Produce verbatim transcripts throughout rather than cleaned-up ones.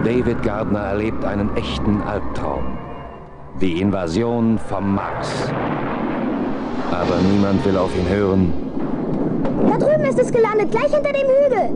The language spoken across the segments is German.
David Gardner erlebt einen echten Albtraum. Die Invasion vom Mars. Aber niemand will auf ihn hören. Da drüben ist es gelandet, gleich hinter dem Hügel.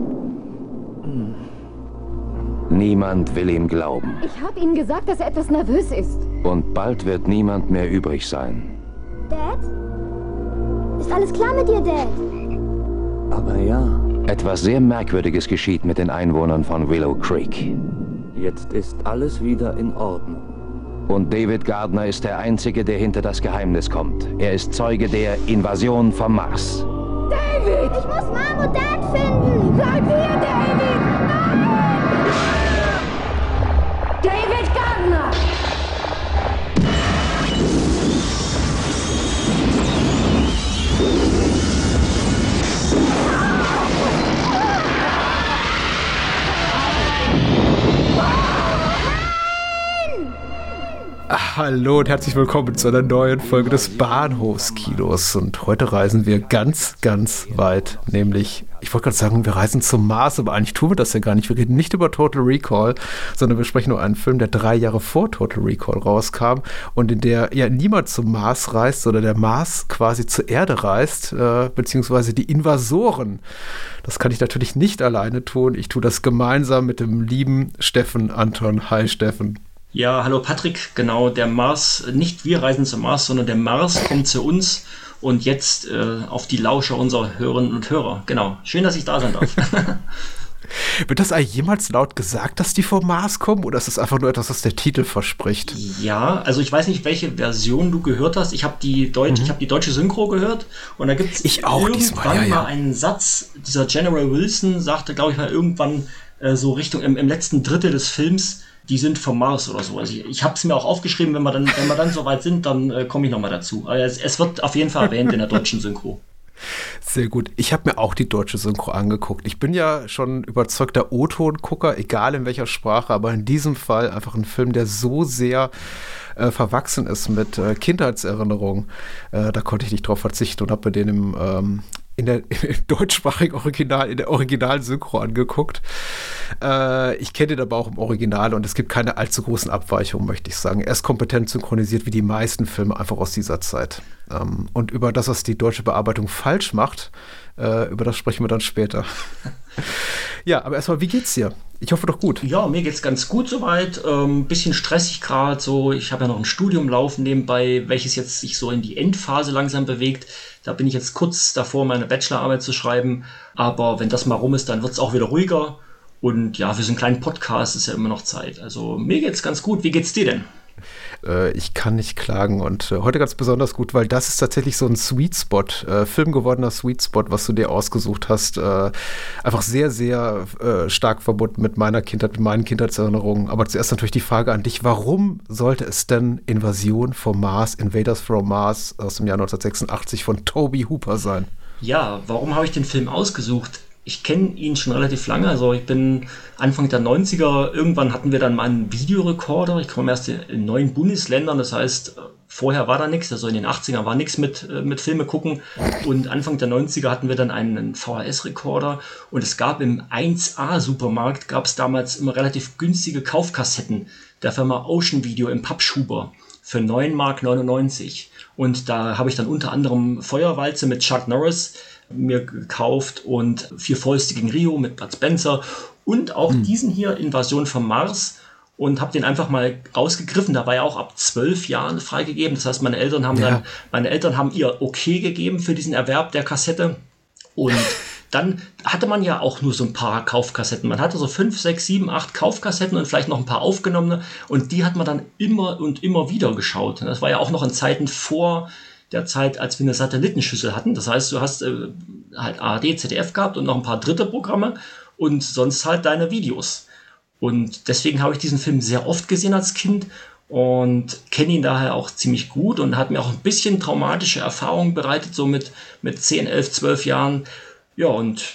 Niemand will ihm glauben. Ich habe Ihnen gesagt, dass er etwas nervös ist. Und bald wird niemand mehr übrig sein. Dad? Ist alles klar mit dir, Dad? Aber ja. Etwas sehr Merkwürdiges geschieht mit den Einwohnern von Willow Creek. Jetzt ist alles wieder in Ordnung. Und David Gardner ist der Einzige, der hinter das Geheimnis kommt. Er ist Zeuge der Invasion vom Mars. David! Ich muss Mom und Dad finden! Bleib hier, David! Nein! David Gardner! Hallo und herzlich willkommen zu einer neuen Folge des Bahnhofskinos. Und heute reisen wir ganz, ganz weit, nämlich, ich wollte gerade sagen, wir reisen zum Mars, aber eigentlich tun wir das ja gar nicht. Wir reden nicht über Total Recall, sondern wir sprechen über einen Film, der drei Jahre vor Total Recall rauskam und in der ja niemand zum Mars reist, sondern der Mars quasi zur Erde reist, äh, beziehungsweise die Invasoren. Das kann ich natürlich nicht alleine tun. Ich tue das gemeinsam mit dem lieben Steffen Anton. Hi Steffen. Ja, hallo Patrick, genau, der Mars, nicht wir reisen zum Mars, sondern der Mars kommt zu uns und jetzt äh, auf die Lauscher unserer Hörerinnen und Hörer. Genau, schön, dass ich da sein darf. Wird das eigentlich jemals laut gesagt, dass die vom Mars kommen, oder ist das einfach nur etwas, was der Titel verspricht? Ja, also ich weiß nicht, welche Version du gehört hast. Ich habe die, Deut- mhm. ich hab die deutsche Synchro gehört und da gibt es irgendwann diesmal, ja, ja. mal einen Satz, dieser General Wilson sagte, glaube ich mal, irgendwann äh, so Richtung im, im letzten Drittel des Films, die sind vom Mars oder so. Also ich, ich habe es mir auch aufgeschrieben, wenn wir dann, wenn wir dann soweit sind, dann äh, komme ich nochmal dazu. Aber es, es wird auf jeden Fall erwähnt in der deutschen Synchro. Sehr gut. Ich habe mir auch die deutsche Synchro angeguckt. Ich bin ja schon überzeugter O-Ton-Gucker, egal in welcher Sprache, aber in diesem Fall einfach ein Film, der so sehr äh, verwachsen ist mit äh, Kindheitserinnerungen. Äh, da konnte ich nicht drauf verzichten und habe mir den im ähm, in der im deutschsprachigen Original, in der Original-Synchro angeguckt. Äh, ich kenne den aber auch im Original und es gibt keine allzu großen Abweichungen, möchte ich sagen. Er ist kompetent synchronisiert wie die meisten Filme einfach aus dieser Zeit. Ähm, und über das, was die deutsche Bearbeitung falsch macht, äh, über das sprechen wir dann später. Ja, aber erstmal, wie geht's dir? Ich hoffe doch gut. Ja, mir geht's ganz gut soweit. Ähm, bisschen stressig gerade so. Ich habe ja noch ein Studium laufen nebenbei, welches jetzt sich so in die Endphase langsam bewegt. Da bin ich jetzt kurz davor, meine Bachelorarbeit zu schreiben. Aber wenn das mal rum ist, dann wird's auch wieder ruhiger. Und ja, für so einen kleinen Podcast ist ja immer noch Zeit. Also mir geht's ganz gut. Wie geht's dir denn? Äh, ich kann nicht klagen und äh, heute ganz besonders gut, weil das ist tatsächlich so ein Sweet Spot, äh, filmgewordener Sweet Spot, was du dir ausgesucht hast. Äh, einfach sehr, sehr äh, stark verbunden mit meiner Kindheit, mit meinen Kindheitserinnerungen. Aber zuerst natürlich die Frage an dich, warum sollte es denn Invasion vom Mars, Invaders from Mars aus dem Jahr neunzehnhundertsechsundachtzig von Tobe Hooper sein? Ja, warum habe ich den Film ausgesucht? Ich kenne ihn schon relativ lange, also ich bin Anfang der neunziger, irgendwann hatten wir dann mal einen Videorekorder, ich komme erst in neun Bundesländern, das heißt, vorher war da nichts, also in den achtzigern war nichts mit, mit Filme gucken und Anfang der neunziger hatten wir dann einen V H S-Rekorder und es gab im eins A-Supermarkt, gab es damals immer relativ günstige Kaufkassetten der Firma Ocean Video im Pappschuber für neun Mark neunundneunzig und da habe ich dann unter anderem Feuerwalze mit Chuck Norris mir gekauft und Vier Fäuste gegen Rio mit Bud Spencer und auch mhm. diesen hier, Invasion vom Mars, und habe den einfach mal rausgegriffen. Da war ja auch ab zwölf Jahren freigegeben. Das heißt, meine Eltern haben ja. dann, meine Eltern haben ihr Okay gegeben für diesen Erwerb der Kassette. Und dann hatte man ja auch nur so ein paar Kaufkassetten. Man hatte so fünf, sechs, sieben, acht Kaufkassetten und vielleicht noch ein paar aufgenommene. Und die hat man dann immer und immer wieder geschaut. Das war ja auch noch in Zeiten vor der Zeit, als wir eine Satellitenschüssel hatten. Das heißt, du hast äh, halt A R D, Z D F gehabt und noch ein paar dritte Programme und sonst halt deine Videos. Und deswegen habe ich diesen Film sehr oft gesehen als Kind und kenne ihn daher auch ziemlich gut und hat mir auch ein bisschen traumatische Erfahrungen bereitet, so mit, mit zehn, elf, zwölf Jahren. Ja, und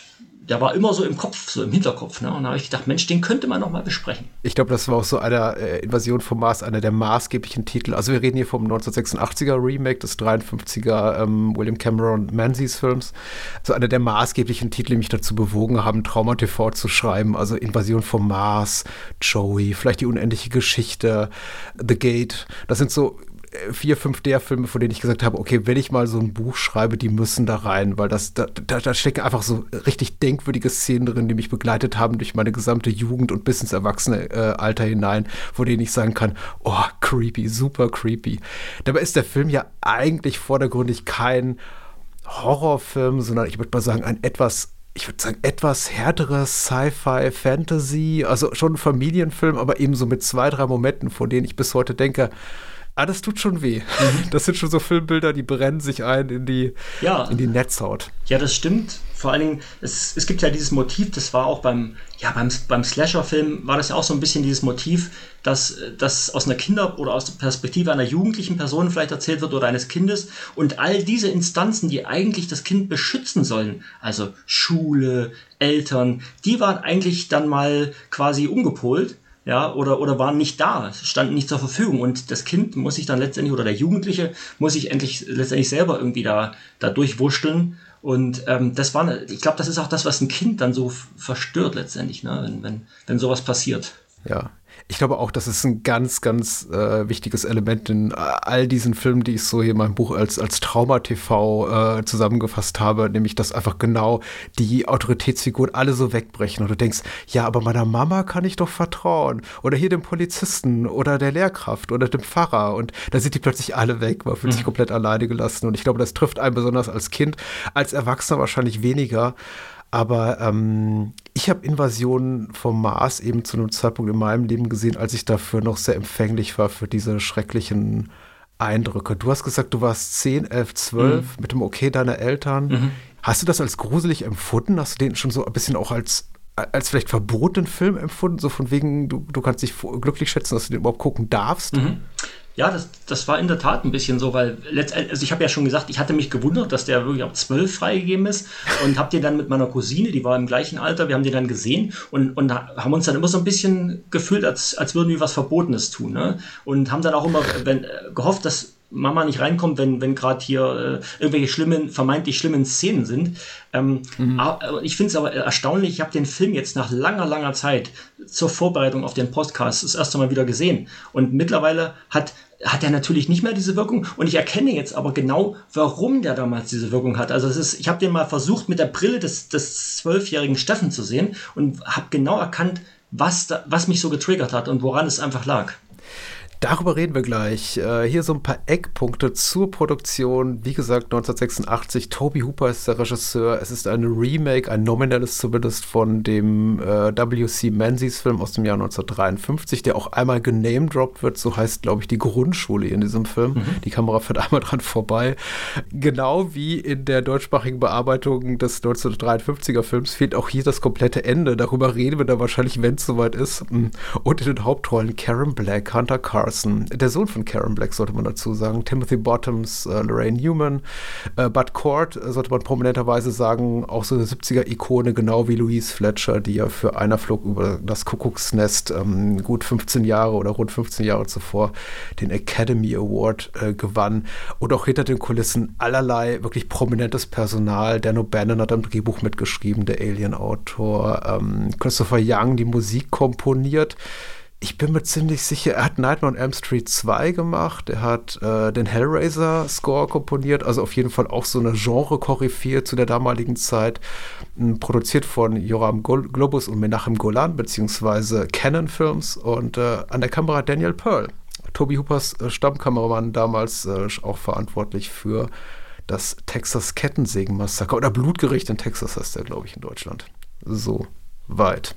der war immer so im Kopf, so im Hinterkopf. Ne? Und da habe ich gedacht, Mensch, den könnte man noch mal besprechen. Ich glaube, das war auch so einer äh, Invasion vom Mars, einer der maßgeblichen Titel. Also wir reden hier vom neunzehnhundertsechsundachtziger Remake des dreiundfünfziger ähm, William Cameron Menzies Films. Also einer der maßgeblichen Titel, die mich dazu bewogen haben, Trauma T V zu schreiben. Also Invasion vom Mars, Joey, vielleicht die unendliche Geschichte, The Gate. Das sind so vier, fünf der Filme, von denen ich gesagt habe, okay, wenn ich mal so ein Buch schreibe, die müssen da rein, weil das, da, da, da stecken einfach so richtig denkwürdige Szenen drin, die mich begleitet haben durch meine gesamte Jugend und bis ins erwachsene äh, Alter hinein, von denen ich sagen kann, oh, creepy, super creepy. Dabei ist der Film ja eigentlich vordergründig kein Horrorfilm, sondern ich würde mal sagen, ein etwas ich würde sagen, etwas härteres Sci-Fi, Fantasy, also schon ein Familienfilm, aber eben so mit zwei, drei Momenten, von denen ich bis heute denke, ah, das tut schon weh. Mhm. Das sind schon so Filmbilder, die brennen sich ein in die, ja. in die Netzhaut. Ja, das stimmt. Vor allen Dingen, es, es gibt ja dieses Motiv, das war auch beim, ja, beim, beim Slasher-Film, war das ja auch so ein bisschen dieses Motiv, dass das aus einer Kinder- oder aus der Perspektive einer jugendlichen Person vielleicht erzählt wird oder eines Kindes und all diese Instanzen, die eigentlich das Kind beschützen sollen, also Schule, Eltern, die waren eigentlich dann mal quasi umgepolt. Ja, oder, oder waren nicht da, standen nicht zur Verfügung und das Kind muss sich dann letztendlich, oder der Jugendliche muss sich endlich letztendlich selber irgendwie da, da durchwurschteln und ähm, das war, ich glaube, das ist auch das, was ein Kind dann so f- verstört letztendlich, ne, wenn, wenn, wenn sowas passiert. Ja, ich glaube auch, das ist ein ganz, ganz äh, wichtiges Element in all diesen Filmen, die ich so hier in meinem Buch als, als Trauma-T V äh, zusammengefasst habe, nämlich, dass einfach genau die Autoritätsfiguren alle so wegbrechen und du denkst, ja, aber meiner Mama kann ich doch vertrauen oder hier dem Polizisten oder der Lehrkraft oder dem Pfarrer und da sind die plötzlich alle weg, man fühlt sich mhm. komplett alleine gelassen und ich glaube, das trifft einen besonders als Kind, als Erwachsener wahrscheinlich weniger. Aber ähm, ich habe Invasion vom Mars eben zu einem Zeitpunkt in meinem Leben gesehen, als ich dafür noch sehr empfänglich war für diese schrecklichen Eindrücke. Du hast gesagt, du warst zehn, elf, zwölf mhm. mit dem Okay deiner Eltern. Mhm. Hast du das als gruselig empfunden? Hast du den schon so ein bisschen auch als, als vielleicht verbotenen Film empfunden? So von wegen, du, du kannst dich glücklich schätzen, dass du den überhaupt gucken darfst? Mhm. Ja, das, das war in der Tat ein bisschen so, weil letztendlich, also ich habe ja schon gesagt, ich hatte mich gewundert, dass der wirklich ab zwölf freigegeben ist und habe den dann mit meiner Cousine, die war im gleichen Alter, wir haben den dann gesehen und, und haben uns dann immer so ein bisschen gefühlt, als, als würden wir was Verbotenes tun, ne? Und haben dann auch immer wenn, gehofft, dass Mama nicht reinkommt, wenn, wenn gerade hier äh, irgendwelche schlimmen, vermeintlich schlimmen Szenen sind. Ähm, mhm. aber, ich finde es aber erstaunlich, ich habe den Film jetzt nach langer, langer Zeit zur Vorbereitung auf den Podcast das erste Mal wieder gesehen. Und mittlerweile hat hat er natürlich nicht mehr diese Wirkung und ich erkenne jetzt aber genau, warum der damals diese Wirkung hat. Also es ist, ich habe den mal versucht mit der Brille des des zwölfjährigen Steffen zu sehen und habe genau erkannt, was da, was mich so getriggert hat und woran es einfach lag. Darüber reden wir gleich. Äh, hier so ein paar Eckpunkte zur Produktion. Wie gesagt, neunzehnhundertsechsundachtzig. Toby Hooper ist der Regisseur. Es ist ein Remake, ein nominelles zumindest, von dem äh, W C Menzies Film aus dem Jahr neunzehnhundertdreiundfünfzig, der auch einmal genamedroppt wird. So heißt, glaube ich, die Grundschule in diesem Film. Mhm. Die Kamera fährt einmal dran vorbei. Genau wie in der deutschsprachigen Bearbeitung des neunzehnhundertdreiundfünfziger Films fehlt auch hier das komplette Ende. Darüber reden wir dann wahrscheinlich, wenn es soweit ist. Und in den Hauptrollen Karen Black, Hunter Carson, der Sohn von Karen Black, sollte man dazu sagen, Timothy Bottoms, äh, Lorraine Newman, äh, Bud Cort, äh, sollte man prominenterweise sagen, auch so eine siebziger-Ikone, genau wie Louise Fletcher, die ja für Einer flog über das Kuckucksnest ähm, gut fünfzehn Jahre oder rund fünfzehn Jahre zuvor den Academy Award äh, gewann. Und auch hinter den Kulissen allerlei wirklich prominentes Personal. Dan O'Bannon hat am Drehbuch mitgeschrieben, der Alien-Autor, ähm, Christopher Young, die Musik komponiert. Ich bin mir ziemlich sicher, er hat Nightmare on Elm Street zwei gemacht, er hat äh, den Hellraiser-Score komponiert, also auf jeden Fall auch so eine Genre-Koryphäe zu der damaligen Zeit, m, produziert von Joram Gol- Globus und Menachem Golan, beziehungsweise Canon Films und äh, an der Kamera Daniel Pearl. Toby Hoopers äh, Stammkameramann, damals äh, auch verantwortlich für das Texas Kettensägen-Massaker oder Blutgericht in Texas heißt der, glaube ich, in Deutschland. So weit.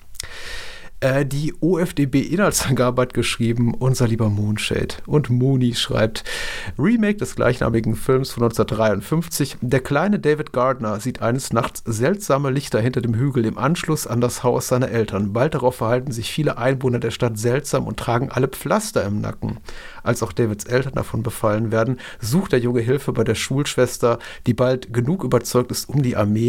Die O F D B-Inhaltsangabe hat geschrieben, unser lieber Moonshade. Und Mooney schreibt, Remake des gleichnamigen Films von neunzehnhundertdreiundfünfzig. Der kleine David Gardner sieht eines Nachts seltsame Lichter hinter dem Hügel im Anschluss an das Haus seiner Eltern. Bald darauf verhalten sich viele Einwohner der Stadt seltsam und tragen alle Pflaster im Nacken. Als auch Davids Eltern davon befallen werden, sucht der Junge Hilfe bei der Schulschwester, die bald genug überzeugt ist, um die Armee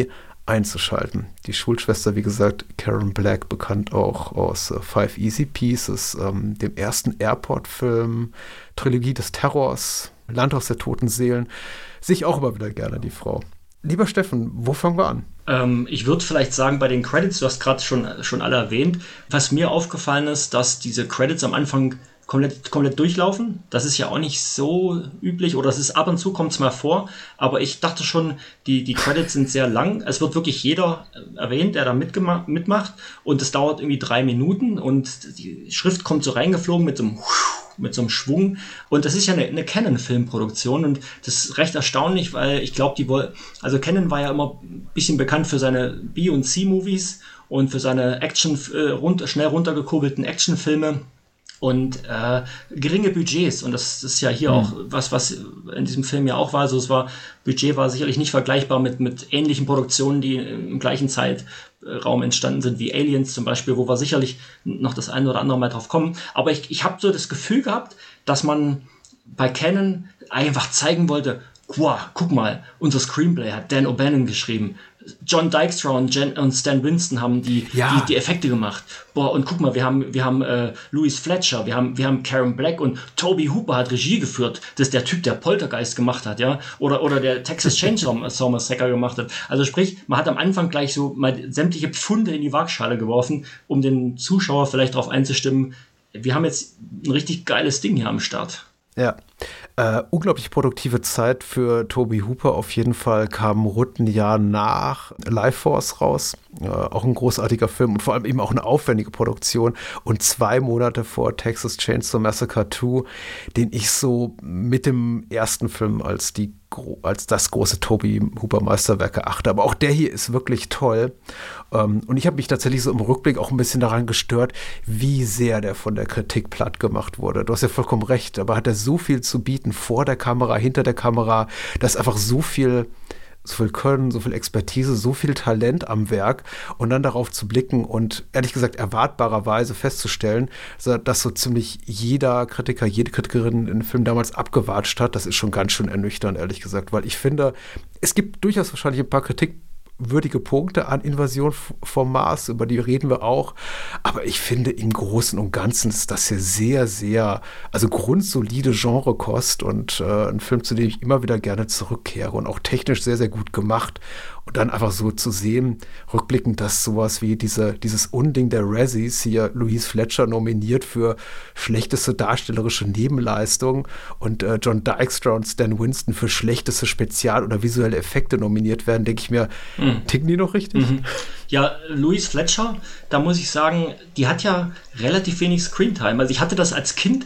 einzuschalten. Die Schulschwester, wie gesagt, Karen Black, bekannt auch aus äh, Five Easy Pieces, ähm, dem ersten Airport-Film, Trilogie des Terrors, Landhaus der toten Seelen. Sehe ich auch immer wieder gerne, die Frau. Lieber Steffen, wo fangen wir an? Ähm, ich würde vielleicht sagen, bei den Credits, du hast gerade schon, schon alle erwähnt, was mir aufgefallen ist, dass diese Credits am Anfang komplett, komplett durchlaufen. Das ist ja auch nicht so üblich, oder es ist ab und zu, kommt es mal vor, aber ich dachte schon, die, die Credits sind sehr lang. Es wird wirklich jeder erwähnt, der da mitgema- mitmacht, und es dauert irgendwie drei Minuten und die Schrift kommt so reingeflogen mit so einem mit so einem Schwung. Und das ist ja eine, eine Canon-Filmproduktion, und das ist recht erstaunlich, weil ich glaube, die wohl, also Canon war ja immer ein bisschen bekannt für seine B- und C-Movies und für seine Action, äh, runter, schnell runtergekurbelten Actionfilme und äh, geringe Budgets. Und das, das ist ja hier mhm. auch was, was in diesem Film ja auch war. Also es war, Budget war sicherlich nicht vergleichbar mit, mit ähnlichen Produktionen, die im gleichen Zeitraum entstanden sind, wie Aliens zum Beispiel, wo wir sicherlich noch das eine oder andere Mal drauf kommen. Aber ich, ich habe so das Gefühl gehabt, dass man bei Canon einfach zeigen wollte, wow, guck mal, unser Screenplay hat Dan O'Bannon geschrieben. John Dykstra und, Jen, und Stan Winston haben die, ja. die, die Effekte gemacht. Boah, und guck mal, wir haben, wir haben äh, Louis Fletcher, wir haben, wir haben Karen Black, und Toby Hooper hat Regie geführt. Das ist der Typ, der Poltergeist gemacht hat, ja. Oder, oder der Texas Chainsaw Massacre gemacht hat. Also sprich, man hat am Anfang gleich so mal sämtliche Pfunde in die Waagschale geworfen, um den Zuschauer vielleicht darauf einzustimmen, wir haben jetzt ein richtig geiles Ding hier am Start. Ja, äh, unglaublich produktive Zeit für Toby Hooper. Auf jeden Fall kam rund ein Jahr nach Life Force raus. Äh, auch ein großartiger Film und vor allem eben auch eine aufwendige Produktion. Und zwei Monate vor Texas Chainsaw Massacre zwei, den ich so mit dem ersten Film als die als das große Toby Hooper Meisterwerk erachte. Aber auch der hier ist wirklich toll. Ähm, und ich habe mich tatsächlich so im Rückblick auch ein bisschen daran gestört, wie sehr der von der Kritik platt gemacht wurde. Du hast ja vollkommen recht, aber hat er so viel zu bieten vor der Kamera, hinter der Kamera, dass einfach so viel so viel Können, so viel Expertise, so viel Talent am Werk, und dann darauf zu blicken und ehrlich gesagt erwartbarerweise festzustellen, dass so ziemlich jeder Kritiker, jede Kritikerin den Film damals abgewatscht hat, das ist schon ganz schön ernüchternd, ehrlich gesagt, weil ich finde, es gibt durchaus wahrscheinlich ein paar kritikwürdige Punkte an Invasion vom Mars, über die reden wir auch, aber ich finde im Großen und Ganzen ist das hier sehr, sehr, also grundsolide Genrekost und äh, ein Film, zu dem ich immer wieder gerne zurückkehre und auch technisch sehr, sehr gut gemacht. Und dann einfach so zu sehen, rückblickend, dass sowas wie diese, dieses Unding der Razzies, hier Louise Fletcher nominiert für schlechteste darstellerische Nebenleistung und äh, John Dykstra und Stan Winston für schlechteste Spezial- oder visuelle Effekte nominiert werden, denke ich mir, mhm. ticken die noch richtig? Mhm. Ja, Louise Fletcher, da muss ich sagen, die hat ja relativ wenig Screentime. Also ich hatte das als Kind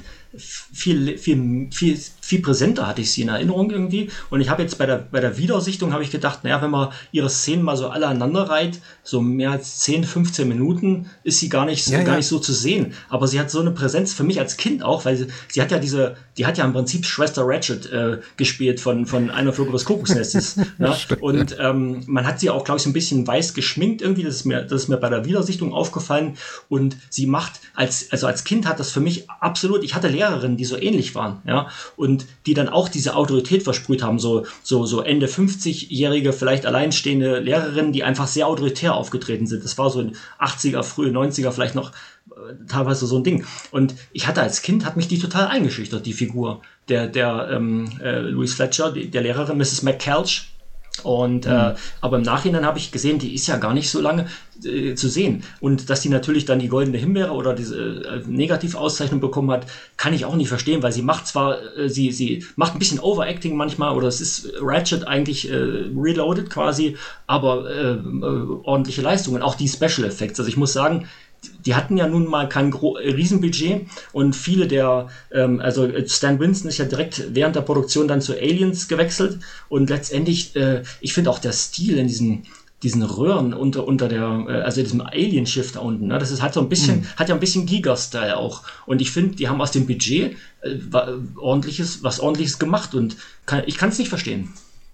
viel, viel, viel, viel präsenter, hatte ich sie in Erinnerung irgendwie. Und ich habe jetzt bei der, bei der Wiedersichtung habe ich gedacht, naja, wenn man ihre Szenen mal so alle aneinander reiht, so mehr als zehn, fünfzehn Minuten, ist sie gar nicht, ja, gar ja. nicht so zu sehen. Aber sie hat so eine Präsenz für mich als Kind auch, weil sie, sie hat ja diese, die hat ja im Prinzip Schwester Ratchet äh, gespielt von, von Einer Flug übers Kuckucksnestes. Ne? Und ähm, man hat sie auch, glaube ich, so ein bisschen weiß geschminkt irgendwie. Das ist mir, das ist mir bei der Wiedersichtung aufgefallen. Und sie macht als, also als Kind hat das für mich absolut, ich hatte Lehrerinnen, die so ähnlich waren, ja, und die dann auch diese Autorität versprüht haben, so, so, so Ende fünfzigjährige, vielleicht alleinstehende Lehrerinnen, die einfach sehr autoritär aufgetreten sind. Das war so in achtziger, frühe neunziger vielleicht noch äh, teilweise so ein Ding. Und ich hatte als Kind, hat mich die total eingeschüchtert, die Figur der, der ähm, äh, Louise Fletcher, die, der Lehrerin Misses McCalch. Und mhm. äh, aber im Nachhinein habe ich gesehen, die ist ja gar nicht so lange äh, zu sehen. Und dass die natürlich dann die goldene Himbeere oder diese äh, Negativauszeichnung bekommen hat, kann ich auch nicht verstehen, weil sie macht zwar, äh, sie sie macht ein bisschen Overacting manchmal, oder es ist Ratchet eigentlich äh, reloaded quasi, aber äh, äh, ordentliche Leistungen, auch die Special Effects. Also ich muss sagen, die hatten ja nun mal kein Gro- Riesenbudget, und viele der, ähm, also Stan Winston ist ja direkt während der Produktion dann zu Aliens gewechselt, und letztendlich, äh, ich finde auch der Stil in diesen, diesen Röhren unter, unter der, äh, also diesem Alien-Schiff da unten, ne, das ist halt so ein bisschen, mhm. hat ja ein bisschen Giga-Style auch, und ich finde, die haben aus dem Budget äh, ordentliches, was ordentliches gemacht, und kann, ich kann es nicht verstehen.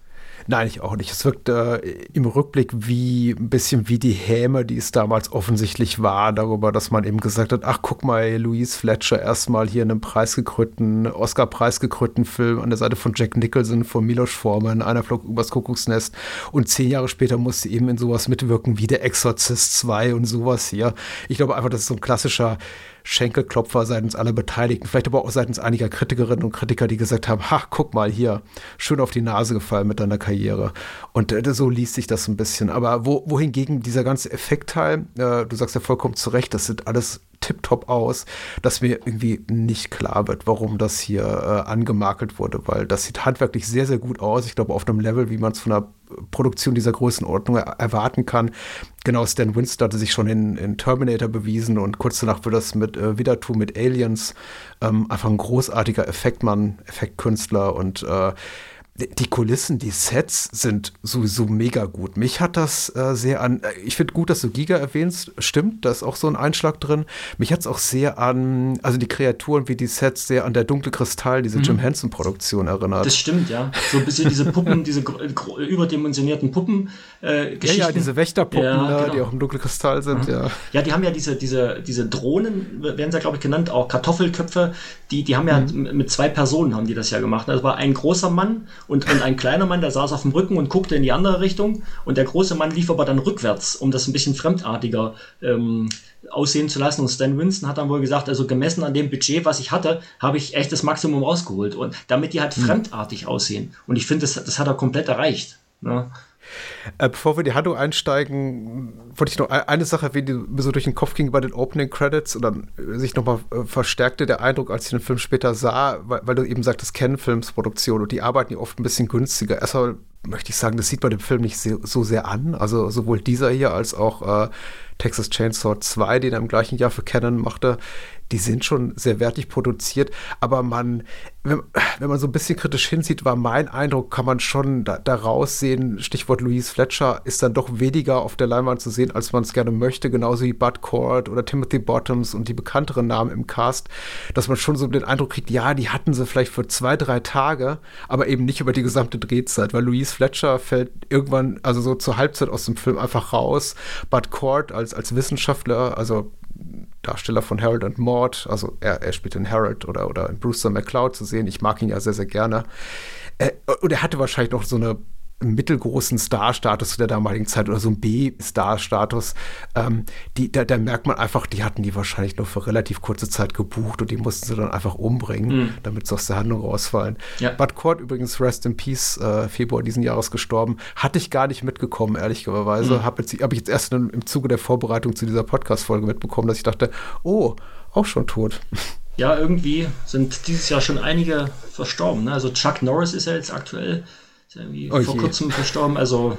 Nein, ich auch nicht. Es wirkt äh, im Rückblick wie ein bisschen wie die Häme, die es damals offensichtlich war, darüber, dass man eben gesagt hat, ach, guck mal, Louise Fletcher erstmal hier in einem preisgekrönten, Oscar-preisgekrönten Film an der Seite von Jack Nicholson, von Milos Forman, Einer flog übers Kuckucksnest, und zehn Jahre später musste eben in sowas mitwirken wie Der Exorzist zwei und sowas hier. Ich glaube einfach, das ist so ein klassischer Schenkelklopfer seitens aller Beteiligten, vielleicht aber auch seitens einiger Kritikerinnen und Kritiker, die gesagt haben, ha, guck mal hier, schön auf die Nase gefallen mit deiner Karriere. Und äh, so liest sich das ein bisschen. Aber wo, wohingegen dieser ganze Effektteil, äh, du sagst ja vollkommen zu Recht, das sieht alles tipptopp aus, dass mir irgendwie nicht klar wird, warum das hier äh, angemakelt wurde, weil das sieht handwerklich sehr, sehr gut aus. Ich glaube, auf einem Level, wie man es von einer Produktion dieser Größenordnung er- erwarten kann. Genau, Stan Winston hatte sich schon in, in Terminator bewiesen und kurz danach wird das mit äh, wieder tun mit Aliens. Ähm, einfach ein großartiger Effektmann, Effektkünstler und äh, die Kulissen, die Sets sind sowieso mega gut. Mich hat das äh, sehr an, ich finde gut, dass du Giga erwähnst, stimmt, da ist auch so ein Einschlag drin. Mich hat es auch sehr an, also die Kreaturen wie die Sets, sehr an der Dunkle Kristall, diese mhm. Jim Henson-Produktion erinnert. Das stimmt, ja. So ein bisschen diese Puppen, diese gr- gr- überdimensionierten Puppen äh, Geschichten. Ja, ja, diese Wächterpuppen, ja, da, genau. die auch im Dunkle Kristall sind, mhm. ja. Ja, die haben ja diese, diese, diese Drohnen, werden sie, glaube ich, genannt, auch Kartoffelköpfe, die, die haben ja mhm. mit zwei Personen haben die das ja gemacht. Das war ein großer Mann und, und ein kleiner Mann, der saß auf dem Rücken und guckte in die andere Richtung, und der große Mann lief aber dann rückwärts, um das ein bisschen fremdartiger ähm, aussehen zu lassen. Und Stan Winston hat dann wohl gesagt, also gemessen an dem Budget, was ich hatte, habe ich echt das Maximum rausgeholt, und damit die halt mhm. fremdartig aussehen. Und ich finde, das, das hat er komplett erreicht. Ne? Äh, bevor wir in die Handlung einsteigen, wollte ich noch eine Sache erwähnen, die mir so durch den Kopf ging bei den Opening Credits und dann sich nochmal äh, verstärkte der Eindruck, als ich den Film später sah, weil, weil du eben sagtest, Ken-Filmsproduktion, und die arbeiten ja oft ein bisschen günstiger. Erstmal möchte ich sagen, das sieht man dem Film nicht so, so sehr an, also sowohl dieser hier als auch äh, Texas Chainsaw zwei, den er im gleichen Jahr für Canon machte, die sind schon sehr wertig produziert, aber man, wenn, wenn man so ein bisschen kritisch hinsieht, war mein Eindruck, kann man schon da, daraus sehen, Stichwort Louise Fletcher, ist dann doch weniger auf der Leinwand zu sehen, als man es gerne möchte, genauso wie Bud Cort oder Timothy Bottoms und die bekannteren Namen im Cast, dass man schon so den Eindruck kriegt, ja, die hatten sie vielleicht für zwei, drei Tage, aber eben nicht über die gesamte Drehzeit, weil Louise Fletcher fällt irgendwann, also so zur Halbzeit aus dem Film einfach raus. Bud Cort als, als Wissenschaftler, also Darsteller von Harold und Maude, also er, er spielt in Harold oder, oder in Brewster McCloud zu sehen. Ich mag ihn ja sehr, sehr gerne. Äh, und er hatte wahrscheinlich noch so eine mittelgroßen Star-Status zu der damaligen Zeit oder so ein B-Star-Status, ähm, die, da, da merkt man einfach, die hatten die wahrscheinlich nur für relativ kurze Zeit gebucht und die mussten sie dann einfach umbringen, mhm. damit sie aus der Handlung rausfallen. Ja. Bud Cort übrigens, Rest in Peace, äh, Februar diesen Jahres gestorben, hatte ich gar nicht mitgekommen, ehrlicherweise. Mhm. Habe hab ich jetzt erst in, im Zuge der Vorbereitung zu dieser Podcast-Folge mitbekommen, dass ich dachte, oh, auch schon tot. Ja, irgendwie sind dieses Jahr schon einige verstorben. Ne? Also Chuck Norris ist ja jetzt aktuell Ist irgendwie oh vor je. kurzem verstorben, also.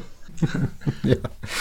ja.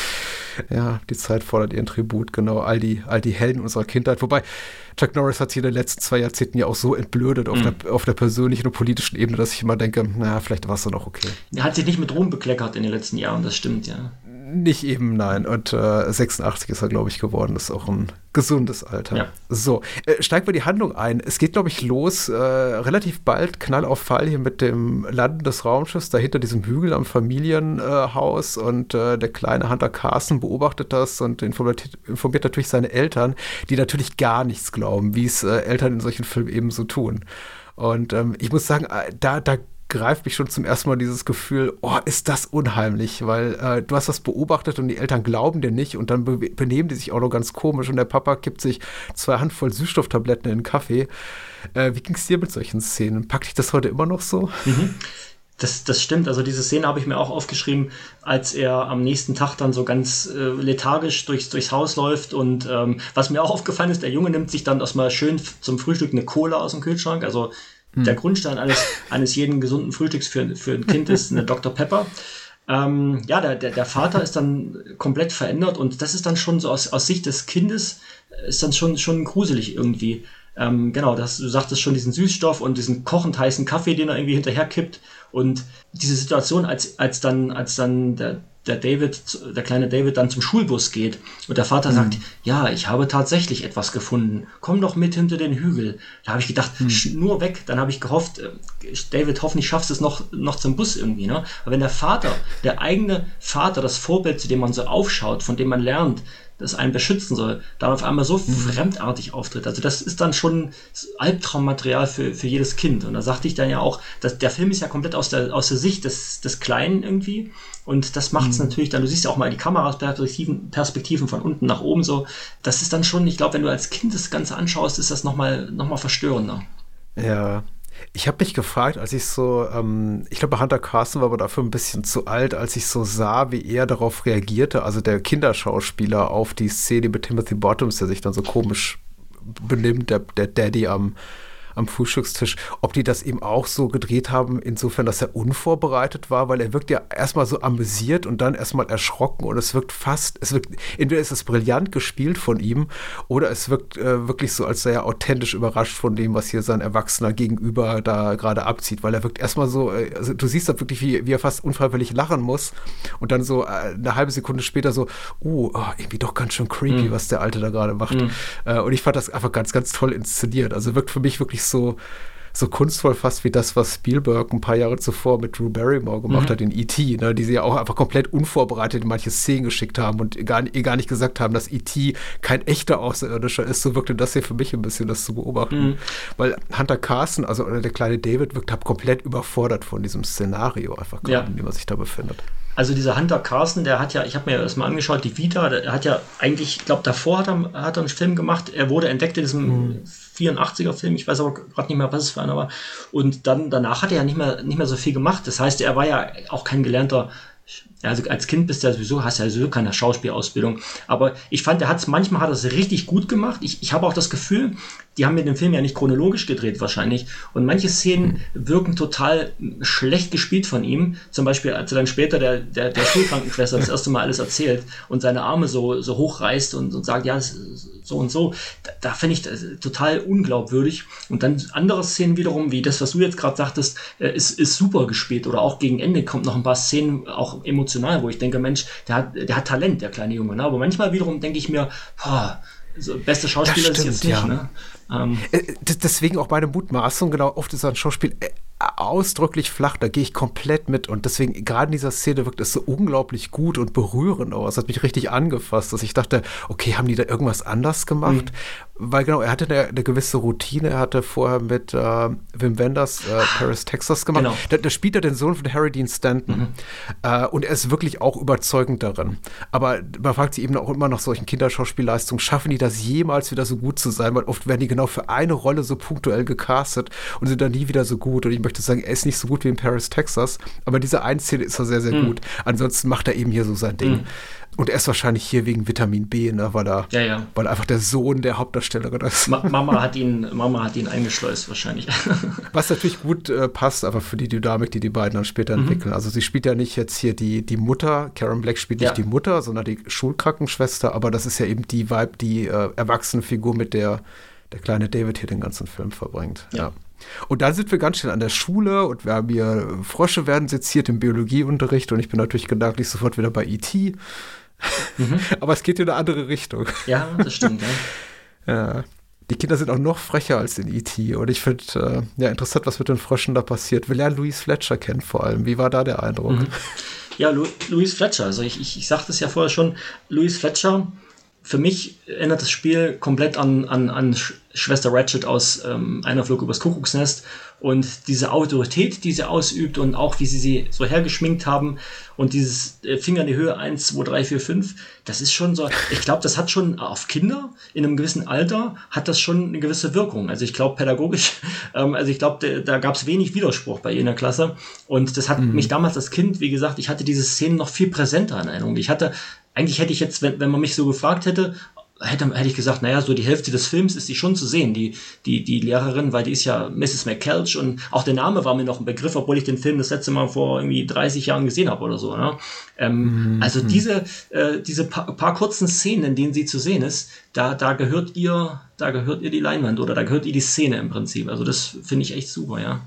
ja, die Zeit fordert ihren Tribut, genau, all die, all die Helden unserer Kindheit. Wobei, Chuck Norris hat sich in den letzten zwei Jahrzehnten ja auch so entblödet auf, mhm. der, auf der persönlichen und politischen Ebene, dass ich immer denke, naja, vielleicht war es dann auch okay. Er hat sich nicht mit Ruhm bekleckert in den letzten Jahren, das stimmt, ja. Nicht eben, nein. Und äh, sechsundachtzig ist er, glaube ich, geworden. Das ist auch ein gesundes Alter. Ja. So, äh, steigen wir die Handlung ein. Es geht, glaube ich, los äh, relativ bald, Knall auf Fall hier mit dem Landen des Raumschiffs, da hinter diesem Hügel am Familienhaus. Äh, und äh, der kleine Hunter Carson beobachtet das und informiert, informiert natürlich seine Eltern, die natürlich gar nichts glauben, wie es äh, Eltern in solchen Filmen eben so tun. Und ähm, ich muss sagen, äh, da, da greift mich schon zum ersten Mal dieses Gefühl, oh, ist das unheimlich, weil äh, du hast das beobachtet und die Eltern glauben dir nicht und dann be- benehmen die sich auch noch ganz komisch und der Papa kippt sich zwei Handvoll Süßstofftabletten in den Kaffee. Äh, wie ging es dir mit solchen Szenen? Packt dich das heute immer noch so? Mhm. Das, das stimmt, also diese Szene habe ich mir auch aufgeschrieben, als er am nächsten Tag dann so ganz äh, lethargisch durchs, durchs Haus läuft und ähm, was mir auch aufgefallen ist, der Junge nimmt sich dann erstmal schön f- zum Frühstück eine Cola aus dem Kühlschrank, also der Grundstein eines, eines jeden gesunden Frühstücks für, für ein Kind ist eine Doktor Pepper. Ähm, ja, der, der, der Vater ist dann komplett verändert und das ist dann schon so aus, aus Sicht des Kindes, ist dann schon, schon gruselig irgendwie. Ähm, genau, das, du sagtest schon, diesen Süßstoff und diesen kochend heißen Kaffee, den er irgendwie hinterher kippt und diese Situation, als, als dann, als dann der, der David, der kleine David dann zum Schulbus geht und der Vater mhm. sagt, ja, ich habe tatsächlich etwas gefunden, komm doch mit hinter den Hügel. Da habe ich gedacht, mhm. nur weg. Dann habe ich gehofft, David, hoffentlich schaffst du es noch, noch zum Bus irgendwie. Ne? Aber wenn der Vater, der eigene Vater, das Vorbild, zu dem man so aufschaut, von dem man lernt, das einen beschützen soll, dann auf einmal so mhm. fremdartig auftritt. Also das ist dann schon Albtraummaterial für, für jedes Kind. Und da sagte ich dann ja auch, dass der Film ist ja komplett aus der, aus der Sicht des, des Kleinen irgendwie. Und das macht es mhm. natürlich dann, du siehst ja auch mal die Kameraperspektiven Perspektiven von unten nach oben so. Das ist dann schon, ich glaube, wenn du als Kind das Ganze anschaust, ist das nochmal noch mal verstörender. Ja. Ich habe mich gefragt, als ich so, ähm, ich glaube, Hunter Carson war aber dafür ein bisschen zu alt, als ich so sah, wie er darauf reagierte, also der Kinderschauspieler auf die Szene mit Timothy Bottoms, der sich dann so komisch benimmt, der, der Daddy am am Frühstückstisch, ob die das eben auch so gedreht haben, insofern, dass er unvorbereitet war, weil er wirkt ja erstmal so amüsiert und dann erstmal erschrocken und es wirkt fast, es wirkt, entweder ist es brillant gespielt von ihm oder es wirkt äh, wirklich so, als sei er authentisch überrascht von dem, was hier sein Erwachsener Gegenüber da gerade abzieht, weil er wirkt erstmal so, äh, also du siehst da wirklich, wie, wie er fast unfreiwillig lachen muss und dann so äh, eine halbe Sekunde später so, uh, oh, irgendwie doch ganz schön creepy, mhm. was der Alte da gerade macht. Mhm. Äh, und ich fand das einfach ganz, ganz toll inszeniert. Also wirkt für mich wirklich so, so kunstvoll fast wie das, was Spielberg ein paar Jahre zuvor mit Drew Barrymore gemacht mhm. hat in E T, ne, die sie ja auch einfach komplett unvorbereitet in manche Szenen geschickt haben und gar, gar nicht gesagt haben, dass E T kein echter Außerirdischer ist. So wirkte das hier für mich ein bisschen, das zu beobachten. Mhm. Weil Hunter Carson, also oder der kleine David, wirkt halt komplett überfordert von diesem Szenario, einfach gerade, ja. in dem er sich da befindet. Also dieser Hunter Carson, der hat ja, ich habe mir das mal angeschaut, die Vita, der hat ja eigentlich, ich glaube, davor hat er, hat er einen Film gemacht, er wurde entdeckt in diesem mhm. vierundachtziger Film, ich weiß aber gerade nicht mehr, was es für einer war. Und dann danach hat er ja nicht mehr, nicht mehr so viel gemacht. Das heißt, er war ja auch kein gelernter, also als Kind bist du ja sowieso, hast ja sowieso keine Schauspielausbildung. Aber ich fand, er hat es manchmal hat er es richtig gut gemacht. Ich, ich habe auch das Gefühl, die haben mit dem Film ja nicht chronologisch gedreht wahrscheinlich. Und manche Szenen wirken total schlecht gespielt von ihm. Zum Beispiel, als er dann später der, der, der Schulkrankenschwester das erste Mal alles erzählt und seine Arme so, so hochreißt und, und sagt, ja, so und so. Da, da finde ich das total unglaubwürdig. Und dann andere Szenen wiederum, wie das, was du jetzt gerade sagtest, ist, ist super gespielt. Oder auch gegen Ende kommt noch ein paar Szenen, auch emotional, wo ich denke, Mensch, der hat, der hat Talent, der kleine Junge. Ne? Aber manchmal wiederum denke ich mir, boah, so, beste Schauspieler stimmt, ist jetzt nicht, ja. ne? Ähm, Deswegen auch meine Mutmaßung, genau, oft ist ein Schauspiel ausdrücklich flach, da gehe ich komplett mit und deswegen, gerade in dieser Szene wirkt es so unglaublich gut und berührend aus, hat mich richtig angefasst, dass ich dachte, okay, haben die da irgendwas anders gemacht? Mhm. Weil genau, er hatte eine, eine gewisse Routine, er hatte vorher mit äh, Wim Wenders äh, Paris, Texas gemacht, genau. da, da spielt er den Sohn von Harry Dean Stanton mhm. äh, und er ist wirklich auch überzeugend darin, aber man fragt sich eben auch immer nach solchen Kinderschauspielleistungen, schaffen die das jemals wieder so gut zu sein, weil oft werden die genau für eine Rolle so punktuell gecastet und sind dann nie wieder so gut und ich möchte sagen, er ist nicht so gut wie in Paris, Texas, aber in dieser einen Szene ist er sehr, sehr mhm. gut. Ansonsten macht er eben hier so sein Ding. Mhm. Und er ist wahrscheinlich hier wegen Vitamin B, ne, weil er, ja, ja. weil er einfach der Sohn der Hauptdarstellerin ist. Ma- Mama hat ihn, Mama hat ihn eingeschleust wahrscheinlich. Was natürlich gut äh, passt, aber für die Dynamik, die die beiden dann später mhm. entwickeln. Also sie spielt ja nicht jetzt hier die, die Mutter, Karen Black spielt ja. nicht die Mutter, sondern die Schulkrankenschwester, aber das ist ja eben die Vibe, die äh, erwachsene Figur, mit der der kleine David hier den ganzen Film verbringt. Ja. ja. Und dann sind wir ganz schnell an der Schule und wir haben hier Frösche werden seziert im Biologieunterricht und ich bin natürlich gedanklich sofort wieder bei E T Mhm. Aber es geht in eine andere Richtung. Ja, das stimmt, ja. ja. Die Kinder sind auch noch frecher als in E T Und ich finde, äh, ja, interessant, was mit den Fröschen da passiert. Wir lernen Louise Fletcher kennen vor allem. Wie war da der Eindruck? Mhm. Ja, Lu- Louise Fletcher, also ich, ich, ich sagte es ja vorher schon, Louise Fletcher, für mich erinnert das Spiel komplett an, an, an Schwester Ratched aus ähm, Einer flog übers Kuckucksnest und diese Autorität, die sie ausübt und auch wie sie sie so hergeschminkt haben und dieses äh, Finger in die Höhe eins, zwei, drei, vier, fünf, das ist schon so, ich glaube, das hat schon auf Kinder in einem gewissen Alter, hat das schon eine gewisse Wirkung. Also ich glaube pädagogisch, ähm, also ich glaube, da gab es wenig Widerspruch bei ihr in der Klasse und das hat mhm. mich damals als Kind, wie gesagt, ich hatte diese Szenen noch viel präsenter in Erinnerung. Ich hatte, eigentlich hätte ich jetzt, wenn, wenn man mich so gefragt hätte, Hätte, hätte ich gesagt, naja, so die Hälfte des Films ist die schon zu sehen, die, die, die Lehrerin, weil die ist ja Misses McKelch und auch der Name war mir noch ein Begriff, obwohl ich den Film das letzte Mal vor irgendwie dreißig Jahren gesehen habe oder so. Ne? Ähm, mhm. Also diese, äh, diese paar, paar kurzen Szenen, in denen sie zu sehen ist, da, da gehört ihr, da gehört ihr die Leinwand oder da gehört ihr die Szene im Prinzip. Also das finde ich echt super, ja.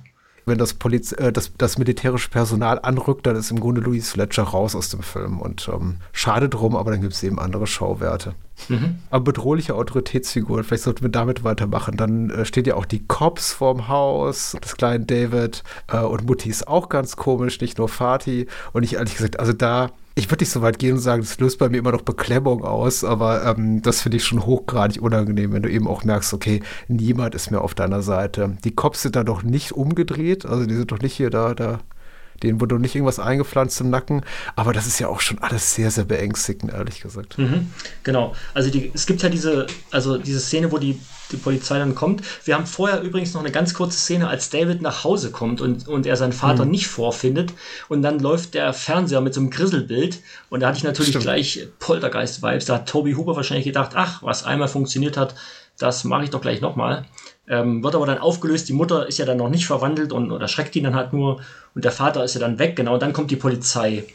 wenn das, Poliz äh, das, das militärische Personal anrückt, dann ist im Grunde Louise Fletcher raus aus dem Film. Und ähm, schade drum, aber dann gibt es eben andere Schauwerte. Mhm. Aber bedrohliche Autoritätsfiguren, vielleicht sollten wir damit weitermachen. Dann äh, steht ja auch die Cops vorm Haus des kleinen David. Äh, und Mutti ist auch ganz komisch, nicht nur Fatih. Und ich ehrlich gesagt, also da, ich würde nicht so weit gehen und sagen, das löst bei mir immer noch Beklemmung aus, aber ähm, das finde ich schon hochgradig unangenehm, wenn du eben auch merkst, okay, niemand ist mehr auf deiner Seite. Die Cops sind da doch nicht umgedreht, also die sind doch nicht hier da, da, denen wurde doch nicht irgendwas eingepflanzt im Nacken, aber das ist ja auch schon alles sehr, sehr beängstigend, ehrlich gesagt. Mhm, genau, also die, es gibt ja diese, also diese Szene, wo die die Polizei dann kommt. Wir haben vorher übrigens noch eine ganz kurze Szene, als David nach Hause kommt und, und er seinen Vater mhm. nicht vorfindet und dann läuft der Fernseher mit so einem Grisselbild und da hatte ich natürlich Stimmt. gleich Poltergeist-Vibes. Da hat Toby Hooper wahrscheinlich gedacht, ach, was einmal funktioniert hat, das mache ich doch gleich nochmal. Ähm, wird aber dann aufgelöst, die Mutter ist ja dann noch nicht verwandelt und oder schreckt ihn dann halt nur und der Vater ist ja dann weg, genau, und dann kommt die Polizei